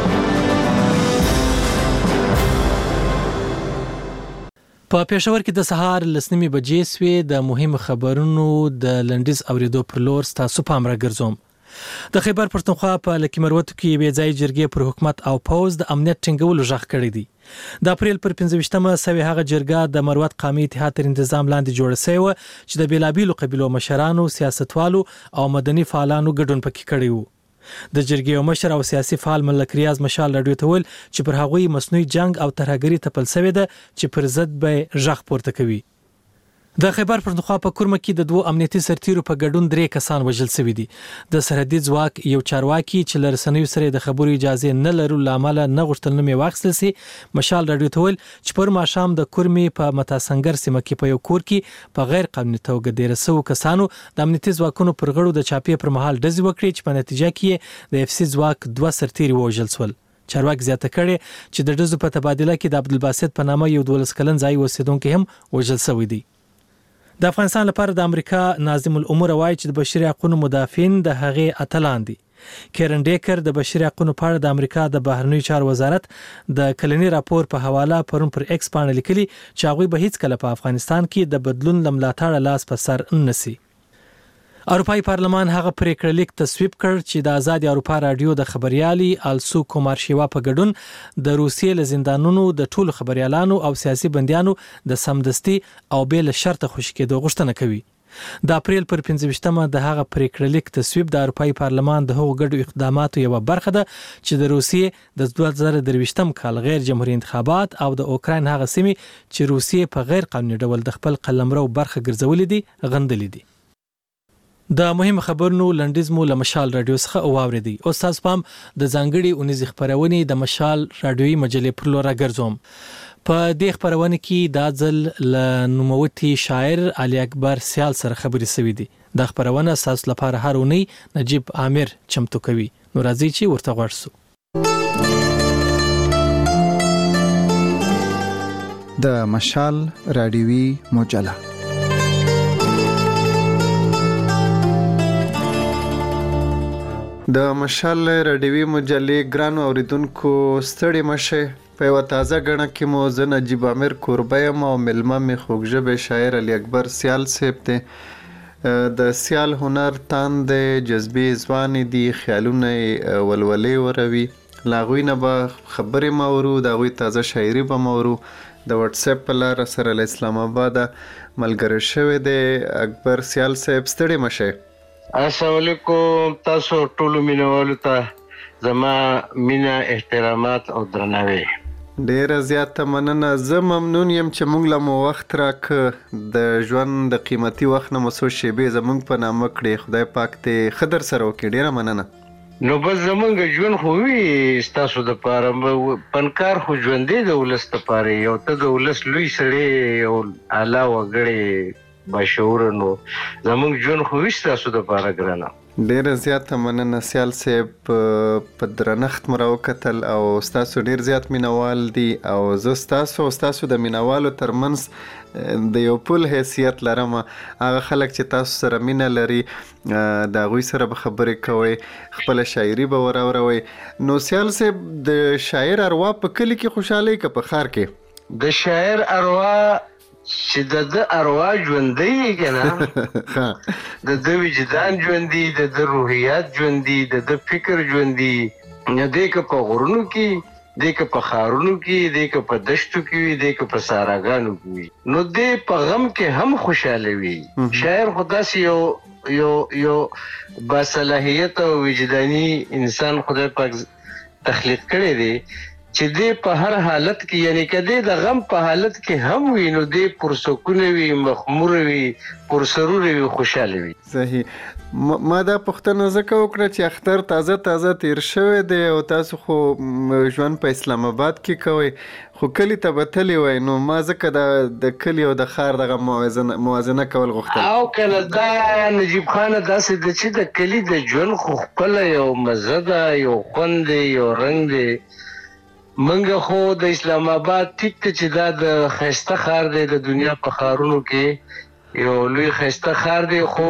په پېښور کې د سهار لس نیمې بجې سوې د مهمو خبرونو د لنډیز اوریدو پر لور ستاسو پام راګرځوم. د خیبر پښتونخوا په لکه مروت کې بې ځای جرګې پر حکومت او پوز د امنیت ټینګولو ژغ کړی دی. د اپریل پر پنځه سوي هغه جرګه د مروت قومي اتحاد تر تنظیم لاندې جوړه شوې و چې د بیلابیلو قبیلو مشرانو، سیاستوالو او مدني فعالانو ګډون پکې کړی و. د جرګې مشر او سیاسي فعال ملک ریاض مشال رادیو ته ویل چې پر هغوی مصنوعي جنگ او ترهګري تپل شوې ده چې پر ضد به ژغ پورته کوي. د خیبر پښتونخوا په کورمه کې د دوه امنیتي سرتیرو په ګډون درې کسان وژل شوي دي. د سرحدي ځواک یو چارواکي چې له رسنیو سره د خبرو اجازه نه لرلو له امله نه غوښتل نوم یې واخیستل سي. مشال رادیو ته ویل چې پر ماښام د کورمې په متاسنګر سیمه کې په یو کور کې په غیر قانوني توګه ډېر سو کسانو د امنیتي ځواکونو پر غړو د چاپې پر مهال ډزې وکړې چې په نتیجه کې د اف سي ځواک دوه سرتیري وژل شول. چارواکي زیاته کړې چې د ډزو په تبادله کې د عبدالباسط په نامه یو دولس کلن ځای اوسیدونکي هم وژل شوی دی. د افغانستان لپاره د امریکا ناظم الامور وایي چې د بشري حقوقو مدافعین د هغې اتلان دي. کیرن ډیکر د بشري حقوقو په اړه د امریکا د بهرنیو چارو وزارت د کلنی راپور په حواله پرون پر ایکس باندې لیکلي چې هغوی به هیڅ کله په افغانستان کې د بدلون لملاتړ لاس په سر نسی. اروپאי پارلمان هغه پریکړه لیک تصویب کړ چې د آزاد اروپا رادیو د خبريالي آلسو کومارشیوا په ګډون د روسیې له زندانونو د ټولو خبريالانو او سیاسي بنديانو د سمدستي او بل شرط خوشی کېدو غوښتنه کوي. د اپریل پر پنځه د هغه پریکړه لیک تصویب د اروپאי پارلمان د هغو ګډو اقداماتو یو برخه ده چې د روسیې د دوه زره درویشتم کال غیر جمهوریت انتخابات او د اوکراین هغه سیمې چې روسیې په غیر قانوني ډول د خپل قلمرو برخه ګرځولې دي غندلې دي. د مهم خبرونو لنډیزمو له مشال رادیو څخه واوریدي. او تاسو پام د ځانګړي اونیزي خبرونه د مشال رادیوي مجلې پر لور راګرځوم. په دې خبرونه کې د ځل ل نوموتي شاعر علي اکبر سیال سره خبرې سوي دي. د خبرونه اساس لپاره هرونی نجیب عامر چمتو کوي. نو راځي چې ورته ورسو. د مشال رادیوي مجله د مشال رادیوي مجلې ګرانو اوریدونکو ستړي مشه. په یو تازه غړنه کې مو زه نجیب عامر کوربیم او ملما می خوږژبه شاعر علي اکبر سیال صاحب ته د سیال هنر تاند جذبې ځوان دي خیالونه ولولې وروي لاغوی نه به خبرې مورو د غوي تازه شاعري به مورو د واتس اپ په لار سره له اسلام آباد ملګری شوی دی. اکبر سیال صاحب ستړي مشه. السلام علیکم تاسو ټولو مینوالو ته زما مینا احترامات او درناوی. ډیره زیاته مننه. زه ممنون یم چې موږ له مو وخت راک د ژوند د قیمتي وخت نه مسو شیبې زموږ په نامه کړې. خدای پاک ته خدر سره وکړي. ډیره مننه. نو بس زمونږ ژوند خو وي ستاسو د پاره پنکار خو ژوندې د ولس د پاره یو ته د ولس لوی سړی او اعلی وګړي بشعور نو زمونږ ژوند خو وي ستاسو د پاره ګرانه. ډیره زیاته مننه سیال صاحب. په درنښت مو راوکتل او ستاسو ډیر زیات مینوال دي او زه ستاسو او ستاسو د مینوالو ترمنځ د یو پل حیثیت لرم. هغه خلک چې تاسو سره مینه لري د هغوی سره به خبرې کوئ خپل شاعري به وراوروئ. نو سیال صاحب د شاعر اروا په کلي کې خوشحالي که په ښار کې؟ د شاعر اروا چې د د اروا ژوندی کنه د د وجدان ژوندی د د روحیات ژوندی د د فکر ژوندی نه دی که په غرونو کې دی که په ښارونو کې دی که په دشتو کې وي دی که په صحراګانو کې وي نو دی په غم کې هم خوشحاله وي. شاعر خو داسې یو یو یو باصلاحیت او وجداني انسان خدای پاک تخلیق کړی دی چې دی په هر حالت کې یعنی که دی د غم په حالت کې هم وي نو دی پرسکونه وي مخمور وي پرسرور وي خوشحاله وي. صحیح. ما دا پوښتنه ځکه وکړه چې اختر تازه تازه تیر شوی دی او تاسو خو ژوند په اسلام آباد کې کوئ خو کلي ته به تللی وای نو ما ځکه د کلي او د ښار دغه موازنه کول غوښتل. او کنه دا نجیب خانه داسې ده چې د کلي د ژوند خو خپله یو مزه ده یو خوند دی یو رنګ دی. منګه خو د اسلام آباد ټیک ته چې دا د ښایسته ښار دی د دنیا په ښارونو کې یو لوی ښایسته ښار دی خو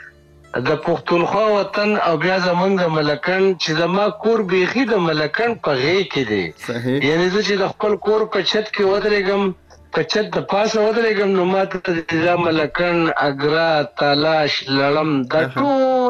د پښتونخوا وطن او بیا زمونږ د ملکن چې زما کور بیخي د ملکن په غې کې دی. یعنی زه چې د خپل کور په چت کې ودرېږم په چت د پاسه ودرېږم نو ما ته د ملکن اګرا تالاش لړم دا ټول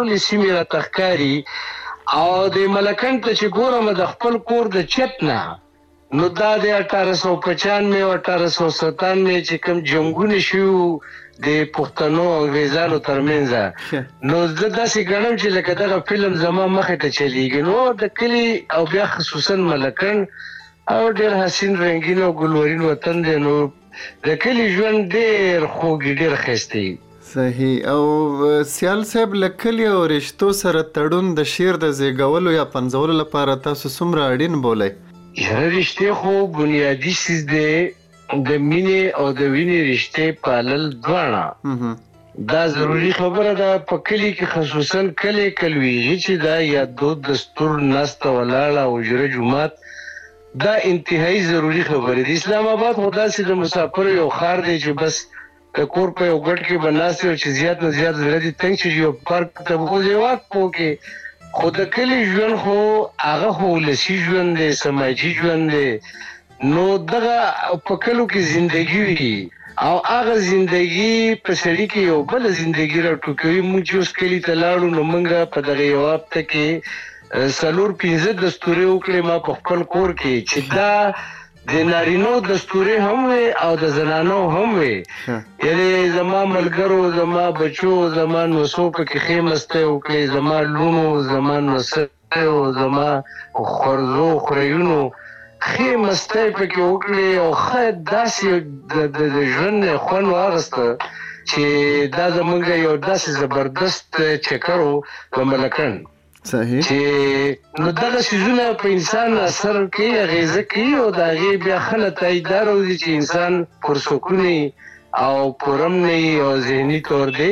ټول سیمې را تخکاری او د ملکن ته چې ګورم د خپل کور د چت نه نو دا د اٹھارہ سو پچانوے او اٹھارہ سو ستانوے چې کوم جنگونه شو د پښتنو او انګریزانو ترمنځ نو زه داسې ګڼم چې لکه دغه فلم زما مخې ته چلیږي نو د کلي او بیا خصوصا ملکن او ډېر حسین رنګین او ګلورین وطن دی نو د کلي ژوند ډېر خوږ ډېر ښایسته صحیح او سیال صاحب لکلی او رشتو سره تړون د شیر د زیږولو یا پنځولو لپاره تاسو څومره اړین بولئ؟ یاره رشتې خو بنیادی سیز دی د مینې او د وینې رشتې پالل دواړه دا ضروری خبره ده په کلي کې خصوصا کلی کلویږي چې دا یا دود دستور ناسته ولاړه او حجره جومات دا انتهایی ضروری خبره دی. اسلام آباد خو داسې د مسافرو یو ښار دی چې بس د کور په یو ګټ کې به ناست یو چې زیات نه زیات زړه دي تنګ چې یو پارک ته وخوځې واک پوکې خو د کلي ژوند خو هغه خو ولسي ژوند دی سماجي ژوند دی نو دغه په کلو کې زندگی وي او هغه زندگی په سړي کې یو بل زندگی راټوکوي. موږ چې اوس کلي ته لاړو نو موږ په دغه یو هفته کې څلور پنځه دستورې وکړې ما په خپل کور کې چې دا د نارینو دستورې هم وي او د زنانو هم وي یعنې زما ملګرو زما بچو زما نوسو پکې ښې مستۍ وکړې زما لونو زما نوسیو زما خورزو خوریونو ښې مستۍ پکې وکړې او ښه داسې د ژوند خوند واخیسته چې دا زموږ یو داسې زبردست چکر و په ملکن صحیح چې نو دغه سيزونه په انسان اثر کوي اغیزه کوي او دا غي بیا خلک تایدار وي چې انسان پرسکونی او پرمنی او ذهني تور دی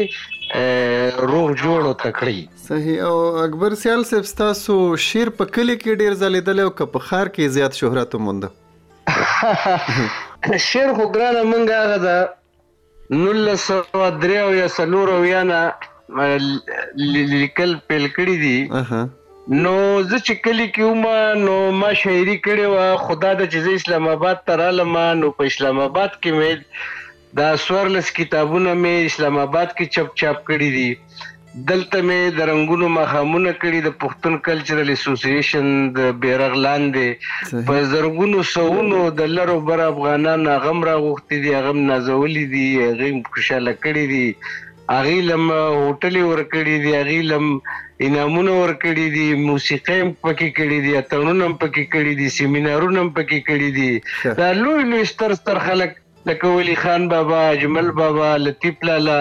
روح جوړ او تکړی. صحیح او اکبر سیال صاحب تاسو شیر په کلی کې ډیر ځلیدل او په خار کې زیات شهرت موند؟ شیر خو ګرانه مونږ هغه دا نولس سوه درې او یا څلور اویا نه لیکل پیل کړي دي نو زه چې کلی کې وم نو ما شاعري کړې وه خدا د چې زه اسلام آباد ته رالم نو په اسلام آباد کې مې دا څوارلس کتابونه مې اسلام آباد کې چپ چاپ کړي دي دلته مې د رنګونو ماښامونه کړي د پښتون کلچرل اسوسییشن د بیرغ لاندې په زرګونو سوونو د لرو بر افغانان هغه هم راغوښتي دي هغه هم نازولي دي هغه هم خوشحاله کړي دي هغې لم هوټلې ورکړي دي هغې لم انعامونه ورکړي دي موسیقۍ هم پکې کړي دي اتڼونه هم پکې کړي دي سیمینارونه هم پکې کړي دي دا لوی لوی ستر ستر خلک لکه ولی خان بابا اجمل بابا لطیف لالا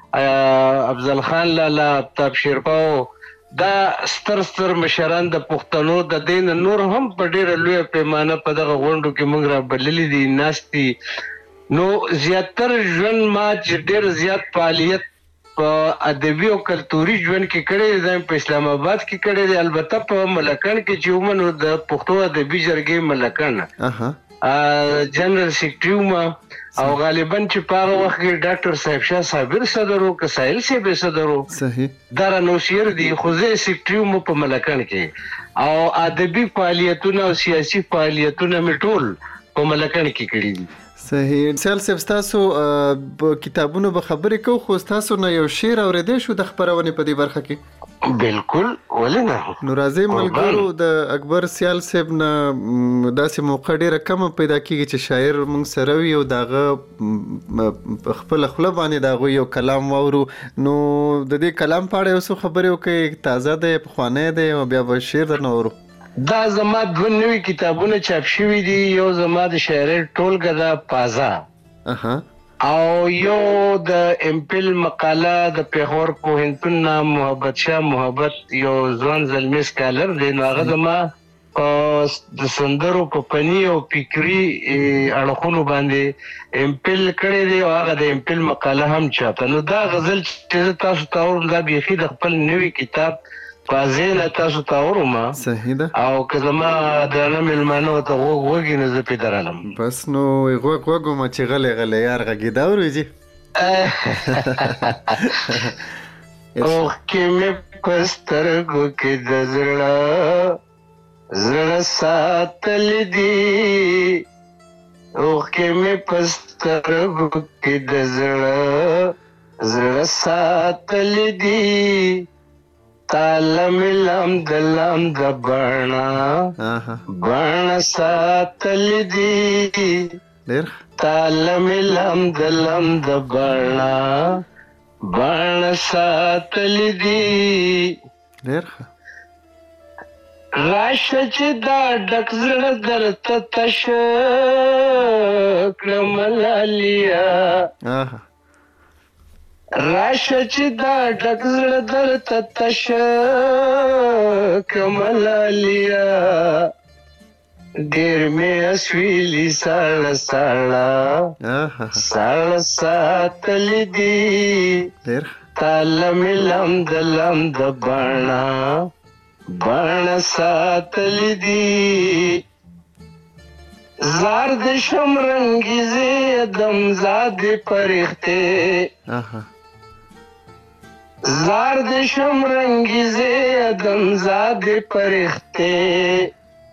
افضل خان لالا آفتاب شیرپاو دا ستر ستر مشران د پښتنو د دین نور هم په ډیره لویه پیمانه په دغه غونډو کې موږ را بللي دي ناست دي نو زیاتر ژوند ما چې ډیر زیات فعالیت په ادبي او کلتوري ژوند کې کړی دی په اسلام آباد کې کړی دی البته په ملکن کې چې ومنو د پښتو ادبي جرګې ملکن جنرال سیکرټري وم او غالبا چې په هغه وخت کې ډاکټر صاحب شاه صابر صدر و که ساحل صاحب صدر و دا رانوسیر دي خو زه سیکرټري وم په ملکن کې او ادبي فعالیتونه او سیاسي فعالیتونه مې ټول په ملکن کې کړي دي. صحیح سیال صاحب تاسو په کتابونو به خبرې کوو خو تاسو نه یو شعر اورېدی شو د خپرونې په دې برخه کې؟ بالکل ولې نه نو راځئ ملګرو د اکبر سیال صاحب نه داسې موقع ډېره کمه پیدا کېږي چې شاعر موږ سره وي او د هغه په خپله خوله باندې د هغوی یو کلام واورو نو د دې کلام په اړه یو څه خبرې وکړئ تازه دی پخوانی دی او بیا به شعر درنه واورو. دا زما دوه نوي کتابونه چاپ شوي دي یو زما د شاعرۍ ټولګه ده پازا او یو د امپل مقاله د پیښور پوهنتون نه محبت شاه محبت یو ځوان زلمی سکالر دی نو هغه زما د سندرو په فني او فکري اړخونو باندې امپل کړی دی او هغه د امپل مقاله هم چاپه نو دا غزل چې تاسو ته اورم دا بیخي د خپل نوي کتاب فازیل تاسو ته اورم صحیح ده او که زما درانه مېلمانه ورته غوږ وږي نو زه پرې درالم بس نو غوږ وږو ما چې غلی غلی یار غږېده اورې جي اوښکې مې په سترګو کې د زړه زړه ساتلې دي اوښکې مې په سترګو کې د زړه زړه ساتلې دي تالم لم دلم د بڼا بڼا ساتل دي تالم لم دلم د بڼا بڼا ساتل دي راشه چې دا ډک زړه درته تش کړم لالیا راشه چې دا ډک زړه درته تش کړم لالیا ډېر مې اسویلي ساړه ساړه ساړه ساتلي دي تاله مې لم د لم د بڼا بڼا ساتلي دي زار د شم رنګیزې دم زادې پرښتې زار د شم رنګیزې دم زادې پرښتې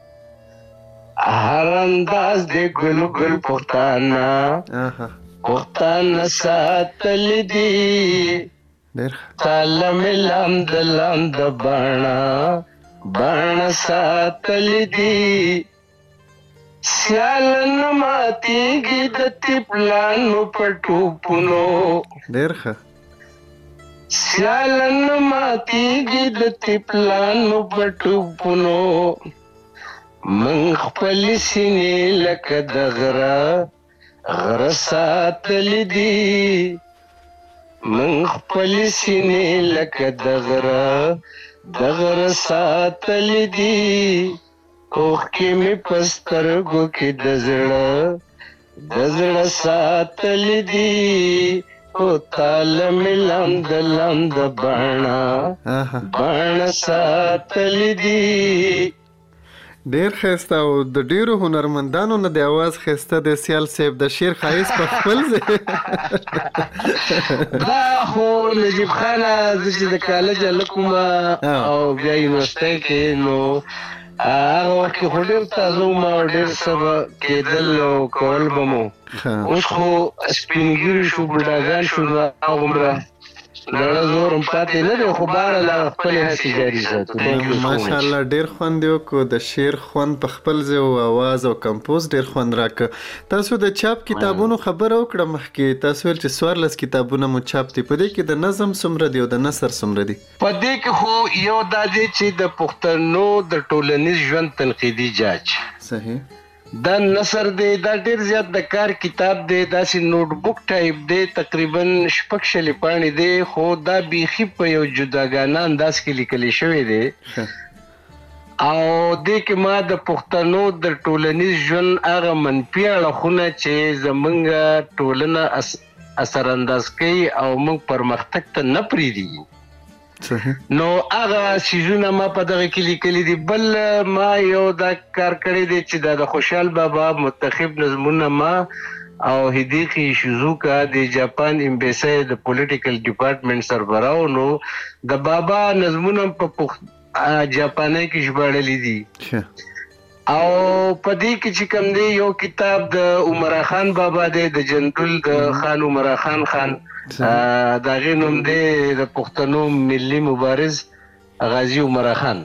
هر انداز د ګل ګل پښتانه پښتانه ساتلي دي تاله مې لم د لم د بڼا بڼا ساتلي دي سیال نه ماتېږي د تیپلانو په ټوپونو ډېر ښه سیال نه ماتېږي د تیپلانو په ټوپونو موږ خپلې سینې لکه د غره غره ساتلي دي من خپلې سینې لکه د غره د غره ساتلي دي اوښکې مې په سترګو کې د زړه د زړه ساتلي دي او تاله مې لم د لم د بڼا بڼا ساتلي دي ډیر ښایسته او د ډیرو هنرمندانو نه د اواز ښایسته د سیال صاحب د شعر ښایست په خپل ځای دا خو نجیب خانه زه چې د کالج هلک وم او بیا یونیورسټۍ کې نو هغه وخت کې خو ډېر تازه وم او ډېر څه به کېدل او کول به مو اوس خو سپین ږیري شو بوډاګان شو نو هغومره لړه زور هم پاتې نه دی خو بهره لا خپلې هڅې جاري ساتو ماشاءالله ډېر خوند یې وکړو د شعر خوند په خپل ځای او اواز او کمپوز ډېر خوند راکړه تاسو د چاپ کتابونو خبره وکړه مخکې تاسو ویل چې څوارلس کتابونه مو چاپ دي په دې کې د نظم څومره دي او د نثر څومره دي په دې کې خو یو دا دی چې د پښتنو د ټولنیز ژوند تنقیدي جاج صحیح دا نثر دی دا ډیر زیات د کار کتاب دی داسې نوٹ بک ټایپ دی تقریبا شپږ شلې پاڼې دی خو دا بیخي په یو جداګانه انداز کې لیکلی شوی دی او دې کې ما د پښتنو د ټولنیز ژوند هغه منفي اړخونه چې زمونږ ټولنه اثر انداز کوي او موږ پرمختګ ته نه پرېږدي نو هغه سیزونه ما په دغه کې لیکلي دي بل ما یو دا کار کړی دی چې دا د خوشحال بابا منتخب نظمونه ما او هدیقي شیزوکا د جاپان امبیسی د پولیټیکل ډپارټمنټ سربراو نو د بابا نظمونه په جاپاني کې ژباړلي دي او په دې کې چې کوم دی یو کتاب د عمرا خان بابا دی د جندول د خان عمرا خان خان دا غي نوم دی د پښتنو ملي مبارز غازی عمرا خان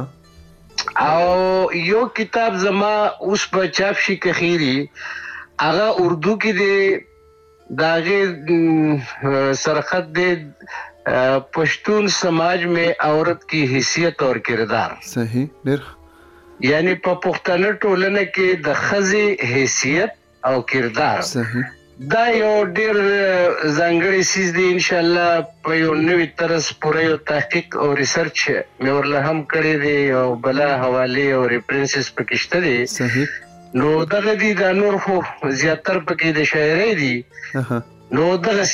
او یو کتاب زما اوس په چاپ شي کخيري هغه اردو کې دی دا غي سرخط دی پښتون سماج میں عورت کی حیثیت اور کردار صحیح ډیر یعنی په پښتنه ټولنه کې د ښځې حیثیت او کردار صحیح دا یو ډیر ځانګړی سیز دی ان شاء الله په یو نوې طرز پوره یو تحقیق او ریسرچ مې ورله هم کړی دی او بلا حواله او ریفرنسز پکې شته دي صحیح نو دغه دي دا نور خو زیاتر پکې د شاعرۍ دي نو دغه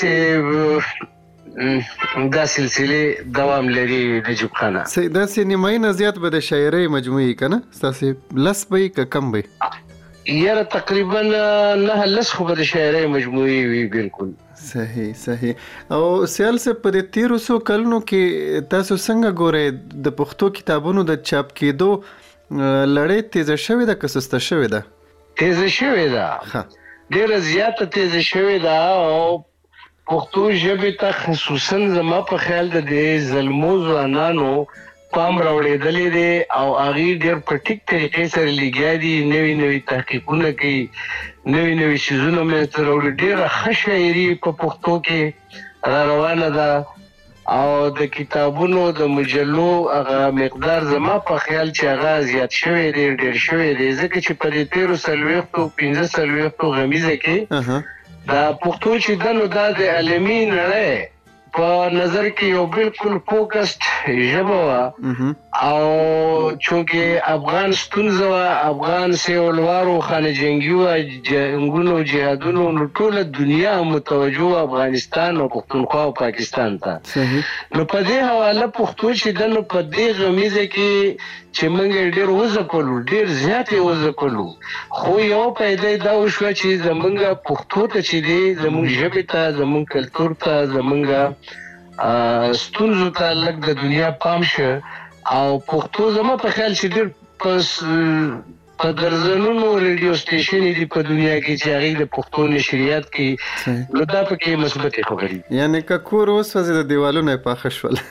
سه دا سلسله دوام لري نجیب خانه سیدا سینمای نه زیات به د شاعرۍ مجموعي کنه تاسو لس به ک کم به یاره تقریبا نه لس خو د شاعرۍ مجموعي وی بالکل صحیح صحیح او سیال سے په تیرو سو کلونو کې تاسو څنګه ګورئ د پښتو کتابونو د چاپ کېدو لړۍ تیزه شوې ده که سسته شوې ده تیزه شوې ده ډېره زیاته تیزه شوې ده او پښتو ژبې ته خصوصا زما په خیال د دې زلمو ځوانانو پام راوړېدلی دی او هغې ډېر په ټیک طریقې سره لګیا دي، نوي نوي تحقیقونه کوي، نوي نوي څیزونه منځته راوړي. ډېره ښه شاعري په پښتو کې را روانه ده او د کتابونو د مجلو هغه مقدار زما په خیال چې هغه زیات شوی دی، ډېر شوی دی، ځکه چې په دې تېرو څلوېښتو پنځه څلوېښتو غمیزه کې دا پښتو چې ده نو دا د عالمي نړۍ په نظر کې یو بالکل فوکسد ژبه وه او چونکې افغان ستونزه وه، افغان سیولوارو خانه جنګي وه، جنګونو جهادونو، نو ټوله دنیا متوجه وه افغانستان او پښتونخوا او پاکستان ته. نو په دې حواله پښتو چې ده نو په دې غمیزه کې چې موږ یې ډېر وځپلو، ډېر زیات یې وځپلو، خو یو پیدا دا وشوه چې زموږ پښتو ته چې دی، زموږ ژبې ته، زموږ کلتور ته، زموږ ستونزو ته لږ د دنیا پام شه او پښتو زما په خیال چې ډېر په درځنونو ریډیو سټیشنې دي په دنیا کې چې هغې د پښتو نشریات کوي، نو دا پکې مثبتې خبرې دي. یعنې که کور وسوځي د دیوالونه یې پاخه شول.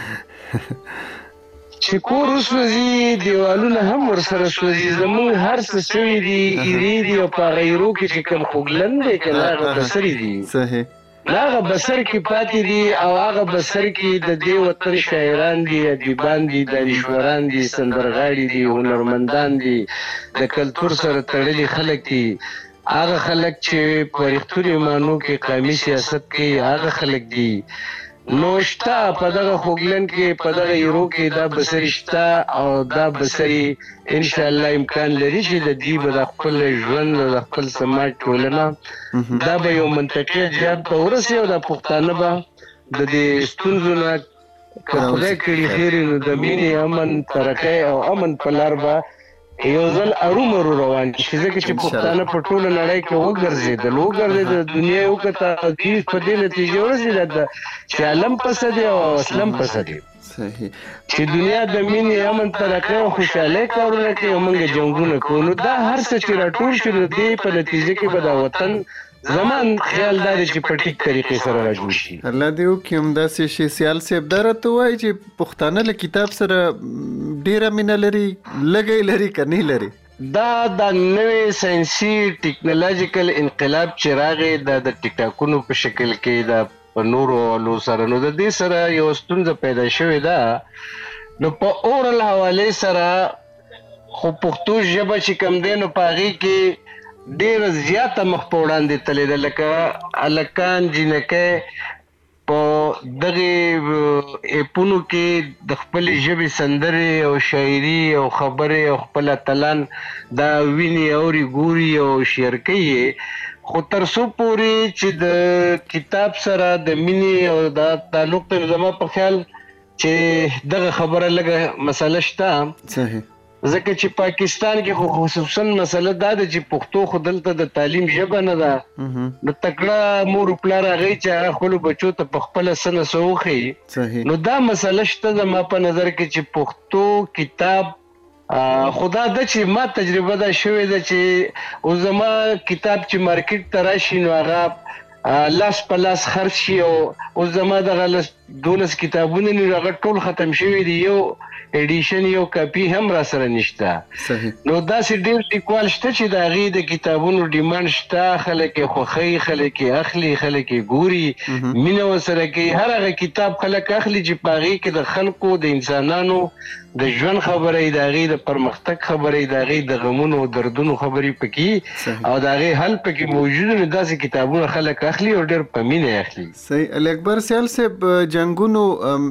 چې کور وسوځي دیوالونه هم ورسره سوځي، زموږ هر څه شوي دي، ایرې دي او په هغه ایرو کې چې کوم خوږلن دی که نه هغه بسرې دي، صحیح هغه بسر کې پاتې دي او هغه بسر کې د دې وطن شاعران دي، ادیبان دي، دانشوران دي، سندرغاړي دي، هنرمندان دي، د کلتور سره تړلي خلک دي، هغه خلک چې په رښتوني معنو کې قومي سیاست کوي، هغه خلک دي. نو شته په دغه خوږلن کې، په دغه ایرو کې دا بسرې شته او دا بسرې انشاءالله امکان لري چې د دوی به د خپل ژوند او د خپل سماج ټولنه دا به یو منطقي جهاد ته ورسي او دا پښتانه به د دې ستونزو نه که خدای کړي خیر نو د مینې، امن، ترقۍ او امن په لار به یو ځل ارومرو روان شي، ځکه چې پښتانه په ټوله نړۍ کې وګرځېدل وګرځېدل د دنیا یې وکته، دوی په دې نتیجې ورسېدل چې علم پسه دی او اسلم پسه دی، چې دنیا د مینې، امن، ترقۍ او خوشحالۍ کارونه کوي او موږ جنګونه کوو. نو دا هر څه چې راټول شي د دې په نتیجه کې به دا وطن زمان خیال دا دی چې په ټیک طریقې سره راجوړ شي. الله دې وکړي همداسې شي. سیال صاحب دا راته وایي چې پښتانه له کتاب سره ډېره مینه لري، لږی لري که نه لري؟ دا د نوې ساینسي ټیکنالوژیکل انقلاب چې راغی دا د ټیکټاکونو په شکل کې دا په نورو حوالو سره، نو د دې سره یو ستونزه پیدا شوې ده. نو په اورل حوالې سره خو پښتو ژبه چې کوم دی نو په هغې کې ډېره زیاته مخ په وړاندې تللې ده، لکه هلکان، جینکۍ په دغې اپونو کې د خپلې ژبې سندرې او شاعري او خبرې او خپل اتلان دا ویني، اوري، ګوري او شعر کوي. خو تر څو پورې چې د کتاب سره د مینې او دا تعلق ته زما په خیال چې دغه خبره لږه مسله شته، صحیح، ځکه چې پاکستان کې خو خصوصا مسله دا ده چې پښتو خو دلته د تعلیم ژبه نه ده، نو تکړه مور پلار هغوی چې هغه خپلو بچو ته په خپله څه نه څه وښیي، نو دا مسله شته زما په نظر کې چې پښتو کتاب خو دا ده چې ما تجربه دا شوې ده چې اوس زما کتاب چې مارکیټ ته راشي نو هغه لاس په لاس خرڅ شي او اوس زما دغه لس دولس کتابونه نو هغه ټول ختم شوي دي، یو ایډیشن یو کاپی هم را سره نشته. نو داسې ډېر لیکوال شته چې د هغې د کتابونو ډیمانډ شته، خلک یې خوښوي، خلک یې اخلي، خلک یې ګوري، مینه ورسره کوي. هر هغه کتاب خلک اخلي چې په هغې کې د خلکو، د انسانانو د ژوند خبرې، د هغې د پرمختګ خبرې، د هغې د غمونو او دردونو خبرې پکې او د هغې حل پکې موجود، نو داسې کتابونه خلک اخلي او ډېر په مینه یې اخلي. صحیح. علي اکبر سیال صاحب، جنګونو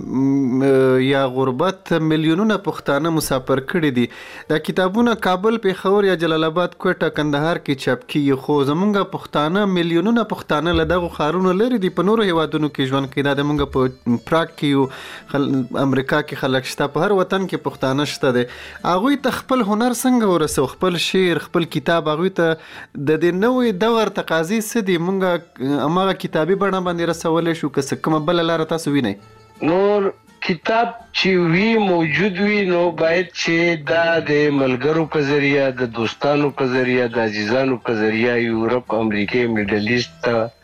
یا غربت میلیونونه پښتانه مسافر کړي دي. دا کتابونه کابل، پیښور یا جلال آباد، کوټه، کندهار کې چاپ کیږي، خو زمونږ پښتانه میلیونونه پښتانه له دغو ښارونو لرې دي، په نورو هیوادونو کې ژوند کوي. دا زمونږ په پراګ کې یو امریکا کې خلک شته، په هر وطن کې پښتانه شته دي. هغوی ته خپل هنر څنګه ورسو، خپل شعر، خپل کتاب هغوی ته د دې نوې دور تقاضي څه دي؟ مونږ هماغه کتابي بڼه باندې رسولی شو که څه کومه بله لاره تاسو وینئ؟ نور کتاب چې وی موجود وي نو باید چې دا د ملګرو په ذریعہ، د دوستانو په ذریعہ، د عزیزانو په ذریعہ یورپ، امریکې، میډل ایسټ ته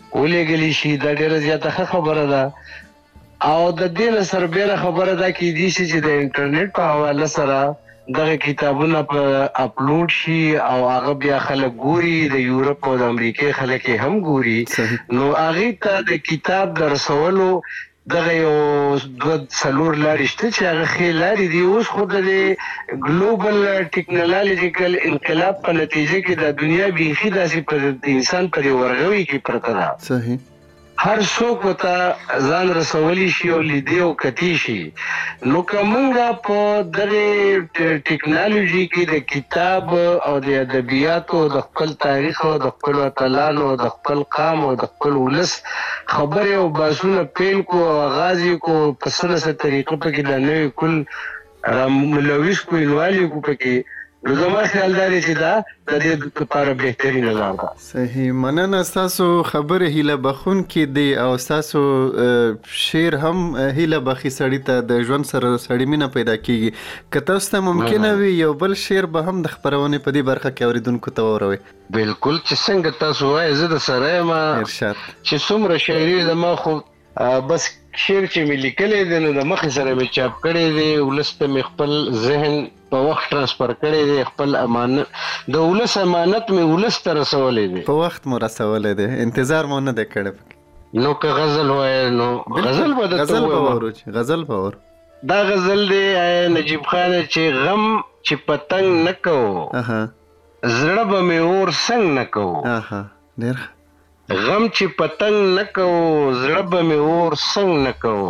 ولېږلی شي دا ډېره زیاته ښه خبره ده. او د دې نه سربېره خبره دا کیدی شي چې د انټرنیټ په حواله سره دغه کتابونه په اپلوډ شي او هغه بیا خلک ګوري، د یورپ او د امریکای خلک هم ګوري. نو هغې ته د کتاب د رسولو دغه یو دوه څلور لارې شته چې هغه ښې لارې دي. اوس خو د ګلوبل ټیکنالوژیکل انقلاب په نتیجه کې د دنیا بیخي داسې په انسان په دې ورغوي کې پرته ده. صحیح. هر څوک ورته ځان رسولی شي او لیدی او کتی شي. نو که مونږ په دغې ټیکنالوژي کې د کتاب او د ادبیاتو د خپل تاریخ او د خپلو اتلانو او د خپل قام او د خپل ولس خبرې او بحثونه پیل کو او آغاز یې کو په څه نه څه طریقه پکې دا نوی کل راملوث کو انوالي کو پکې، نو زما خیال دا دی چې دا د دې لپاره بهترینه لار ده. صحیح. مننه. ستاسو خبرې هیله بخونکې دي او ستاسو شعر هم هیله بخي سړي ته د ژوند سره سړي مینه پیدا کیږي. که تاسو ته ممکنه وي یو بل شعر به هم د خپرونې په دې برخه کې اوریدونکو ته واوروئ. بالکل، چې څنګه تاسو وایئ زه د سره یم. ارشاد. چې څومره شاعري زما خو بس شعر چې مې لیکلی دی نو د مخې سره مې چاپ کړی دی، ولس ته مې خپل ذهن په وخت ترانسفر کړی دی، خپل امانت د ولس امانت مې ولس ته رسولی دی، په وخت مو رسولی دی، انتظار مو نه دی کړی. نو که غزل وایې نو غزل به درته ووایم. غزل به وور دا غزل دی نجیب خانه چې غم چې پتنګ نه کوو زړه به مې اور څنګ نه کوو. ډېر غم چې پتنګ نه کوو زړه به مې اور څنګ نه کوو،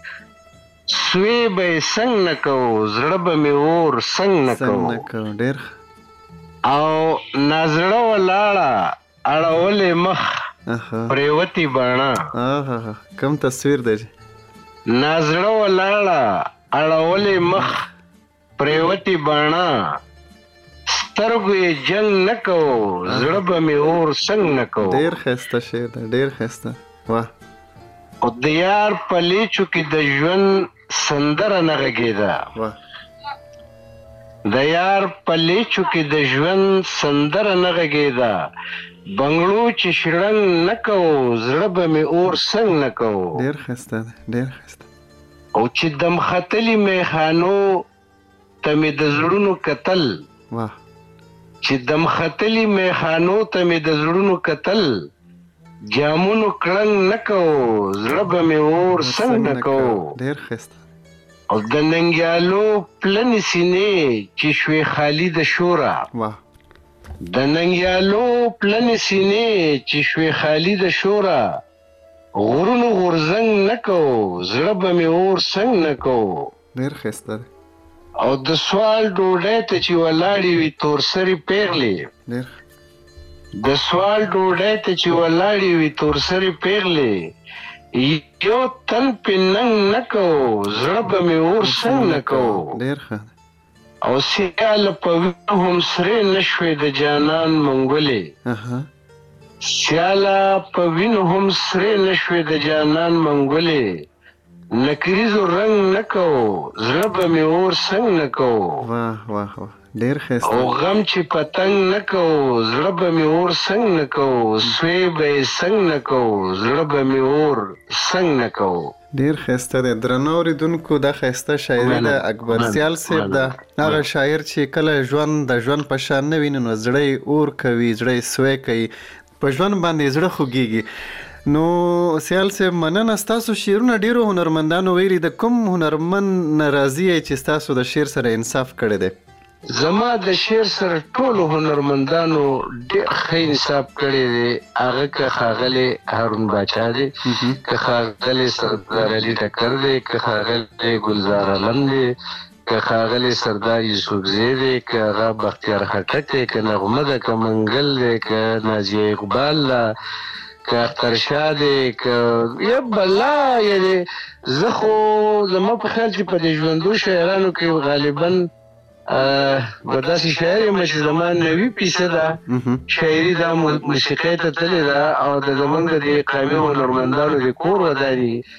سوی به یې څنګ نه کوو زړه به مې اور څنګ نه کوو. ډېر او نازړه ولاړه اړولې مخ پریوتي باڼه. کوم تصویر دی؟ نازړه ولاړه اړولې مخ پریوتي باڼه، سترګو یې جنګ نه کوو زړه به مې اور څنګ نه کوو. ډېر ښایسته شعر دی، ډېر ښایسته. واه. او د یار په لیچو کې د ژوند سندره نه غږېده، د یار په لیچو کې د ژوند سندره نه غږېده، بنګړو چې شړنګ نه کوو زړه به مې اور څنګ نه کوو. ډېر ښایسته دی، ډېر ښایسته. او چې دم ختلي میخانو ته مې د زړونو کتل، واه. چې دم ختلي میخانو ته مې د زړونو کتل، جامونو کړنګ نه کوو زړه به مې اور څنګ نه کوو. ډېر ښایسته. او د ننګیالو پلنې سینې چې شوې خالي د شوره، واه. د ننګیالو پلنې سینې چې شوې خالي د شوره، غرونو غورځنګ نه کوو زړه به مې اور څنګ نه کوو. ډېر ښایسته دی. او د سوال ډوډۍ ته چې ولاړې وي تور سرې پیغلې، ډېر د سوال ډوډۍ ته چې ولاړې وي تور سرې پیغلې، یو تن پې ننګ نه کوو زړه به مې اور څنګ نه کوو. ډېر ښه. او سیاله په وینو هم سرې نه شوې د جانان منګولې، سیاله په وینو هم سرې نه شوې د جانان منګولې، نکریزو رنګ نه کوو زړه به مې اور څنګ نه کوو. واه واه واه. ډېر ښایسته. او غم چې پتنګ نه کوو زړه به مې اور څنګ نه کوو، سوی به یې څنګ نه کوو زړه به مې اور څنګ نه کوو. ډېر ښایسته دی. درنو اورېدونکو دا ښایسته شاعري د اکبر سیال صاحب ده، هغه شاعر چې کله ژوند د ژوند په شان نه ویني نو زړه یې اور کوي، زړه یې سوی کوي، په ژوند باندې زړه خوږېږي. نو سیال صاحب مننه. ستاسو شعرونه ډېرو هنرمندانو ویلي، د کوم هنرمند نه راضي یې چې ستاسو د شعر سره انصاف کړی دی؟ زما د شعر سره ټولو هنرمندانو ډېر ښه انصاف کړی دی. هغه که ښاغلی هارون باچا دی، که ښاغلی سردار علي ټکر دی، که ښاغلی ګلزار علم دی، که ښاغلی سردار یوسفزی دی، که هغه بختیار خټک دی، که نغمه ده، که منګل دی، که نازیه اقبال ده، که اخترشاه دی، که یا بلا یعنې زه خو زما په خیال چې په دې ژوندو شاعرانو کې غالبا به داسې شاعر یم چې زما نوي فیصده شاعري دا موسیقۍ ته تللې ده او د زمونږ د قامي هنرمندانو د کور ودانې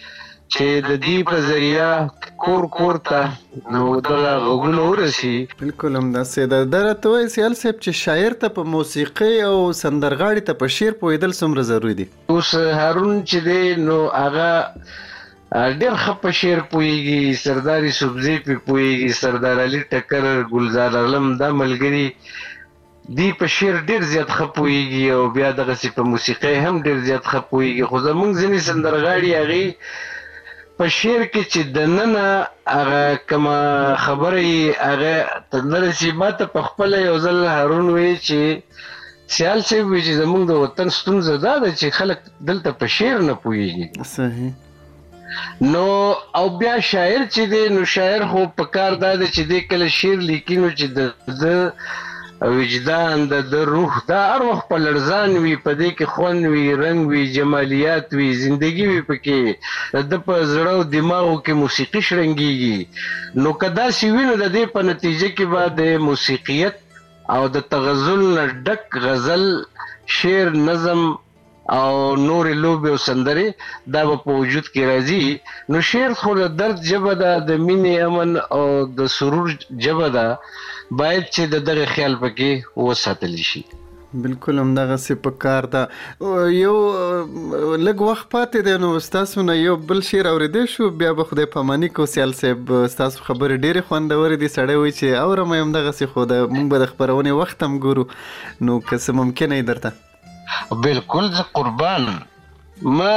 چې د دې په ذریعہ کور کور ته نو دغه غوږونه ورسي. بالکل هم داسې ده. درته وایي سیال صاحب چې شاعر ته په موسیقي او سندرغاړي ته په شعر پوهېدل څومره ضروري دي؟ اوس هارون چې دی نو هغه ډېر ښه په شعر پوهېږي، سردار یوسفزي پې پوهېږي، سردار علي ټکر، ګلزار علم، دا ملګري دی په شعر ډېر زیات ښه پوهېږي او بیا دغسې په موسیقۍ هم ډېر زیات ښه پوهېږي. خو زمونږ ځینې سندرغاړي هغې په شعر کې چې دننه هغه کومه خبره یې هغه ته نه رسي. ما ته په خپله یو ځل هارون وایي چې سیال صاحب وایي چې زمونږ د وطن ستونزه دا ده چې خلک دلته په شعر نه پوهېږي. صحیح. نو او بیا شاعر چې دی نو شاعر خو په کار دا دی چې دی کله شعر لیکي نو چې د وجدان د د روح دا هر وخت په لړزان وي، په دې کې خوند وي، رنګ وي، جمالیات وي، زندگی وي پکې، د په زړه او دماغو کې موسیقي شرنګېږي. نو که داسې وي نو د دې په نتیجه کې به د موسیقیت او د تغزل نه ډک غزل، شعر، نظم او نورې لوبې او سندرې دا به په وجود کې راځي. نو شعر خو د درد ژبه ده، د مینې، امن او د سرور ژبه ده، باید چې د دغه خیال پکې وساتل شي. بالکل هم دغسې په کار ده. یو لږ وخت پاتې دی نو ستاسو نه یو بل شعر اورېدی شو، بیا به خدای پاماني کو. سیال صاحب ستاسو خبرې ډېرې خوندورې دي، سړی وایي چې اورم یم دغسې، خو د موږ به د خپرونې وخت هم ګورو، نو که څه ممکنه یې درته؟ بالکل زه قربان. ما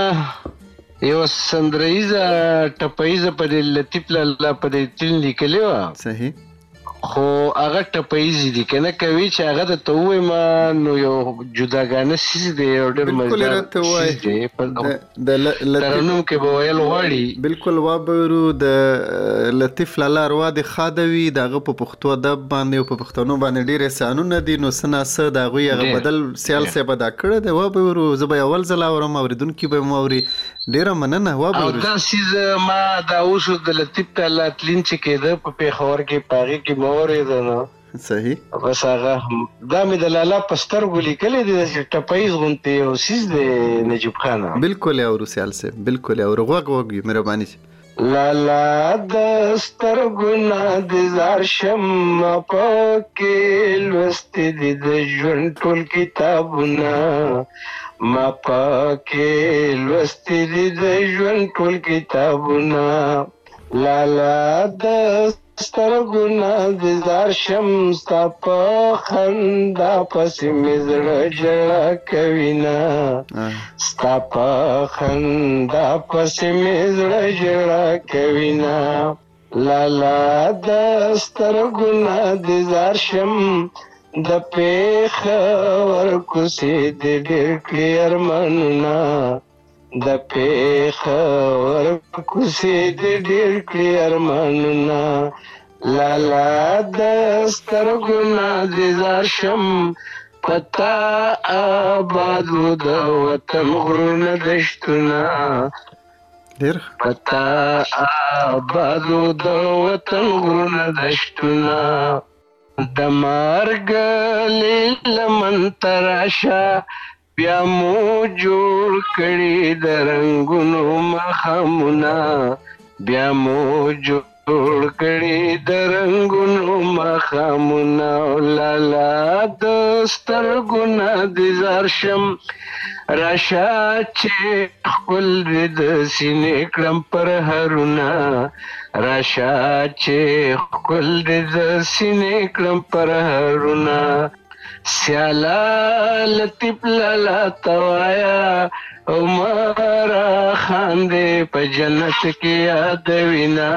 یو سندریزه ټپیزه په دې لطیف لالا په دې تلین لیکلې وه. صحیح. خو هغه ټپیزې دي که نه کوي چې هغه درته ووایم نو یو جداګانه څیز دی، یو ډېر مزدار څیز دی، ترنم کې به ویل غواړي. بالکل وابرو د لطیف لالا اروا دې ښاده وي، د هغه په پښتو ادب باندې او په پښتنو باندې ډېر احسانونه دي، نو څه ناڅه د هغوی هغه بدل سیال صاحب ادا کړی دی. وابرو زه به یې اول ځل اورم، اورېدونکي به مو اوري. ډېره مننه. وابرو او دا څیز ما دا اوس د لطیف لالا تلین چې کېده په پېښور کې، په هغې کې اورېده نو. صحیح. بس هغه دا مې د لالا په سترګو لیکلی دی، داسې ټپیز غوندې یو څیز دی نجیب خانه. بالکل یې اورو سیال صاحب، بالکل یې اورو. غوږ غوږ وي، مهرباني شي. لالا د سترګو نه د زار شمه پکې لوستې دي د ژوند ټول کتابونه، ما پکې لوستې دي د ژوند ټول کتابونه. لالا د سترګو نه د زار شم ستا په خندا پسې مې زړه ژړا کوینه، ستا په خندا پسې مې زړه ژړا کوینه. لالا د سترګو نه د زار شم د پېښور کوڅې د ډېر کړي ارمانونه، د پېښور کوڅې د ډېر کړي ارمانونه. لالا د سترګو نه د زار شم پتا آبادو د وطن غرونه دشتونه، پتا آبادو د وطن غرونه دشتونه. د مرګ لمن تراشه بیا مو جوړ کړي د رنګونو مخامونه، بیا مو جوړ کړي د رنګونو مخامونه. لالا د سترګو نه د زار شم راشه چې خپل د سینې کړم پر هرونه، راشه چې خپل د سینې کړم پر هرونه. سیالا لطیف لالا توایا عمره خاندې په جنت کې یادوینا،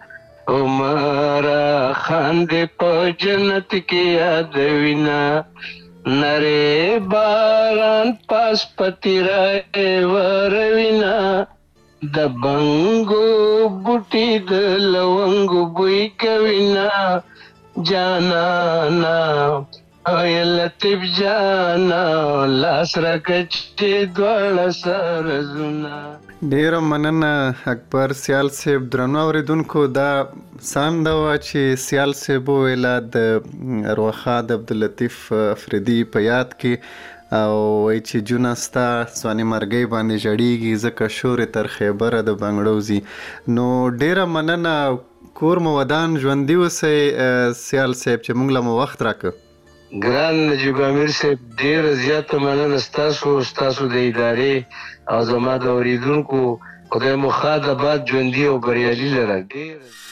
عمره خاندې په جنت کې یادوینا. نری باران پاس پتی رائے وروینا، د بنګو بوټي د لونګو بوی کوینا. جانانا اے لطیف جانا لاس راکچ دواړه سرزونه. ډیره مننه اکبر سیال صاحب. درنو اوریدونکو، دا سم دا و چې سیال صاحب ویلا د ارواخا د عبداللطیف افریدي په یاد کې او وای چې جونستا سواني مرګي باندې جړیږي زکه شور تر خیبره د بنگړوزي. نو ډیره مننه کور مو ودان ژوندۍ اوسئ سیال صاحب چې موږ له مو وخت راکړ. ګران نجیب امیر صاحب ډیره زیاته مننه ستاسو ستاسو د ادارې او زما د اوریدونکو. خدای مو ښاد آباد ژوندي او بریالي لره.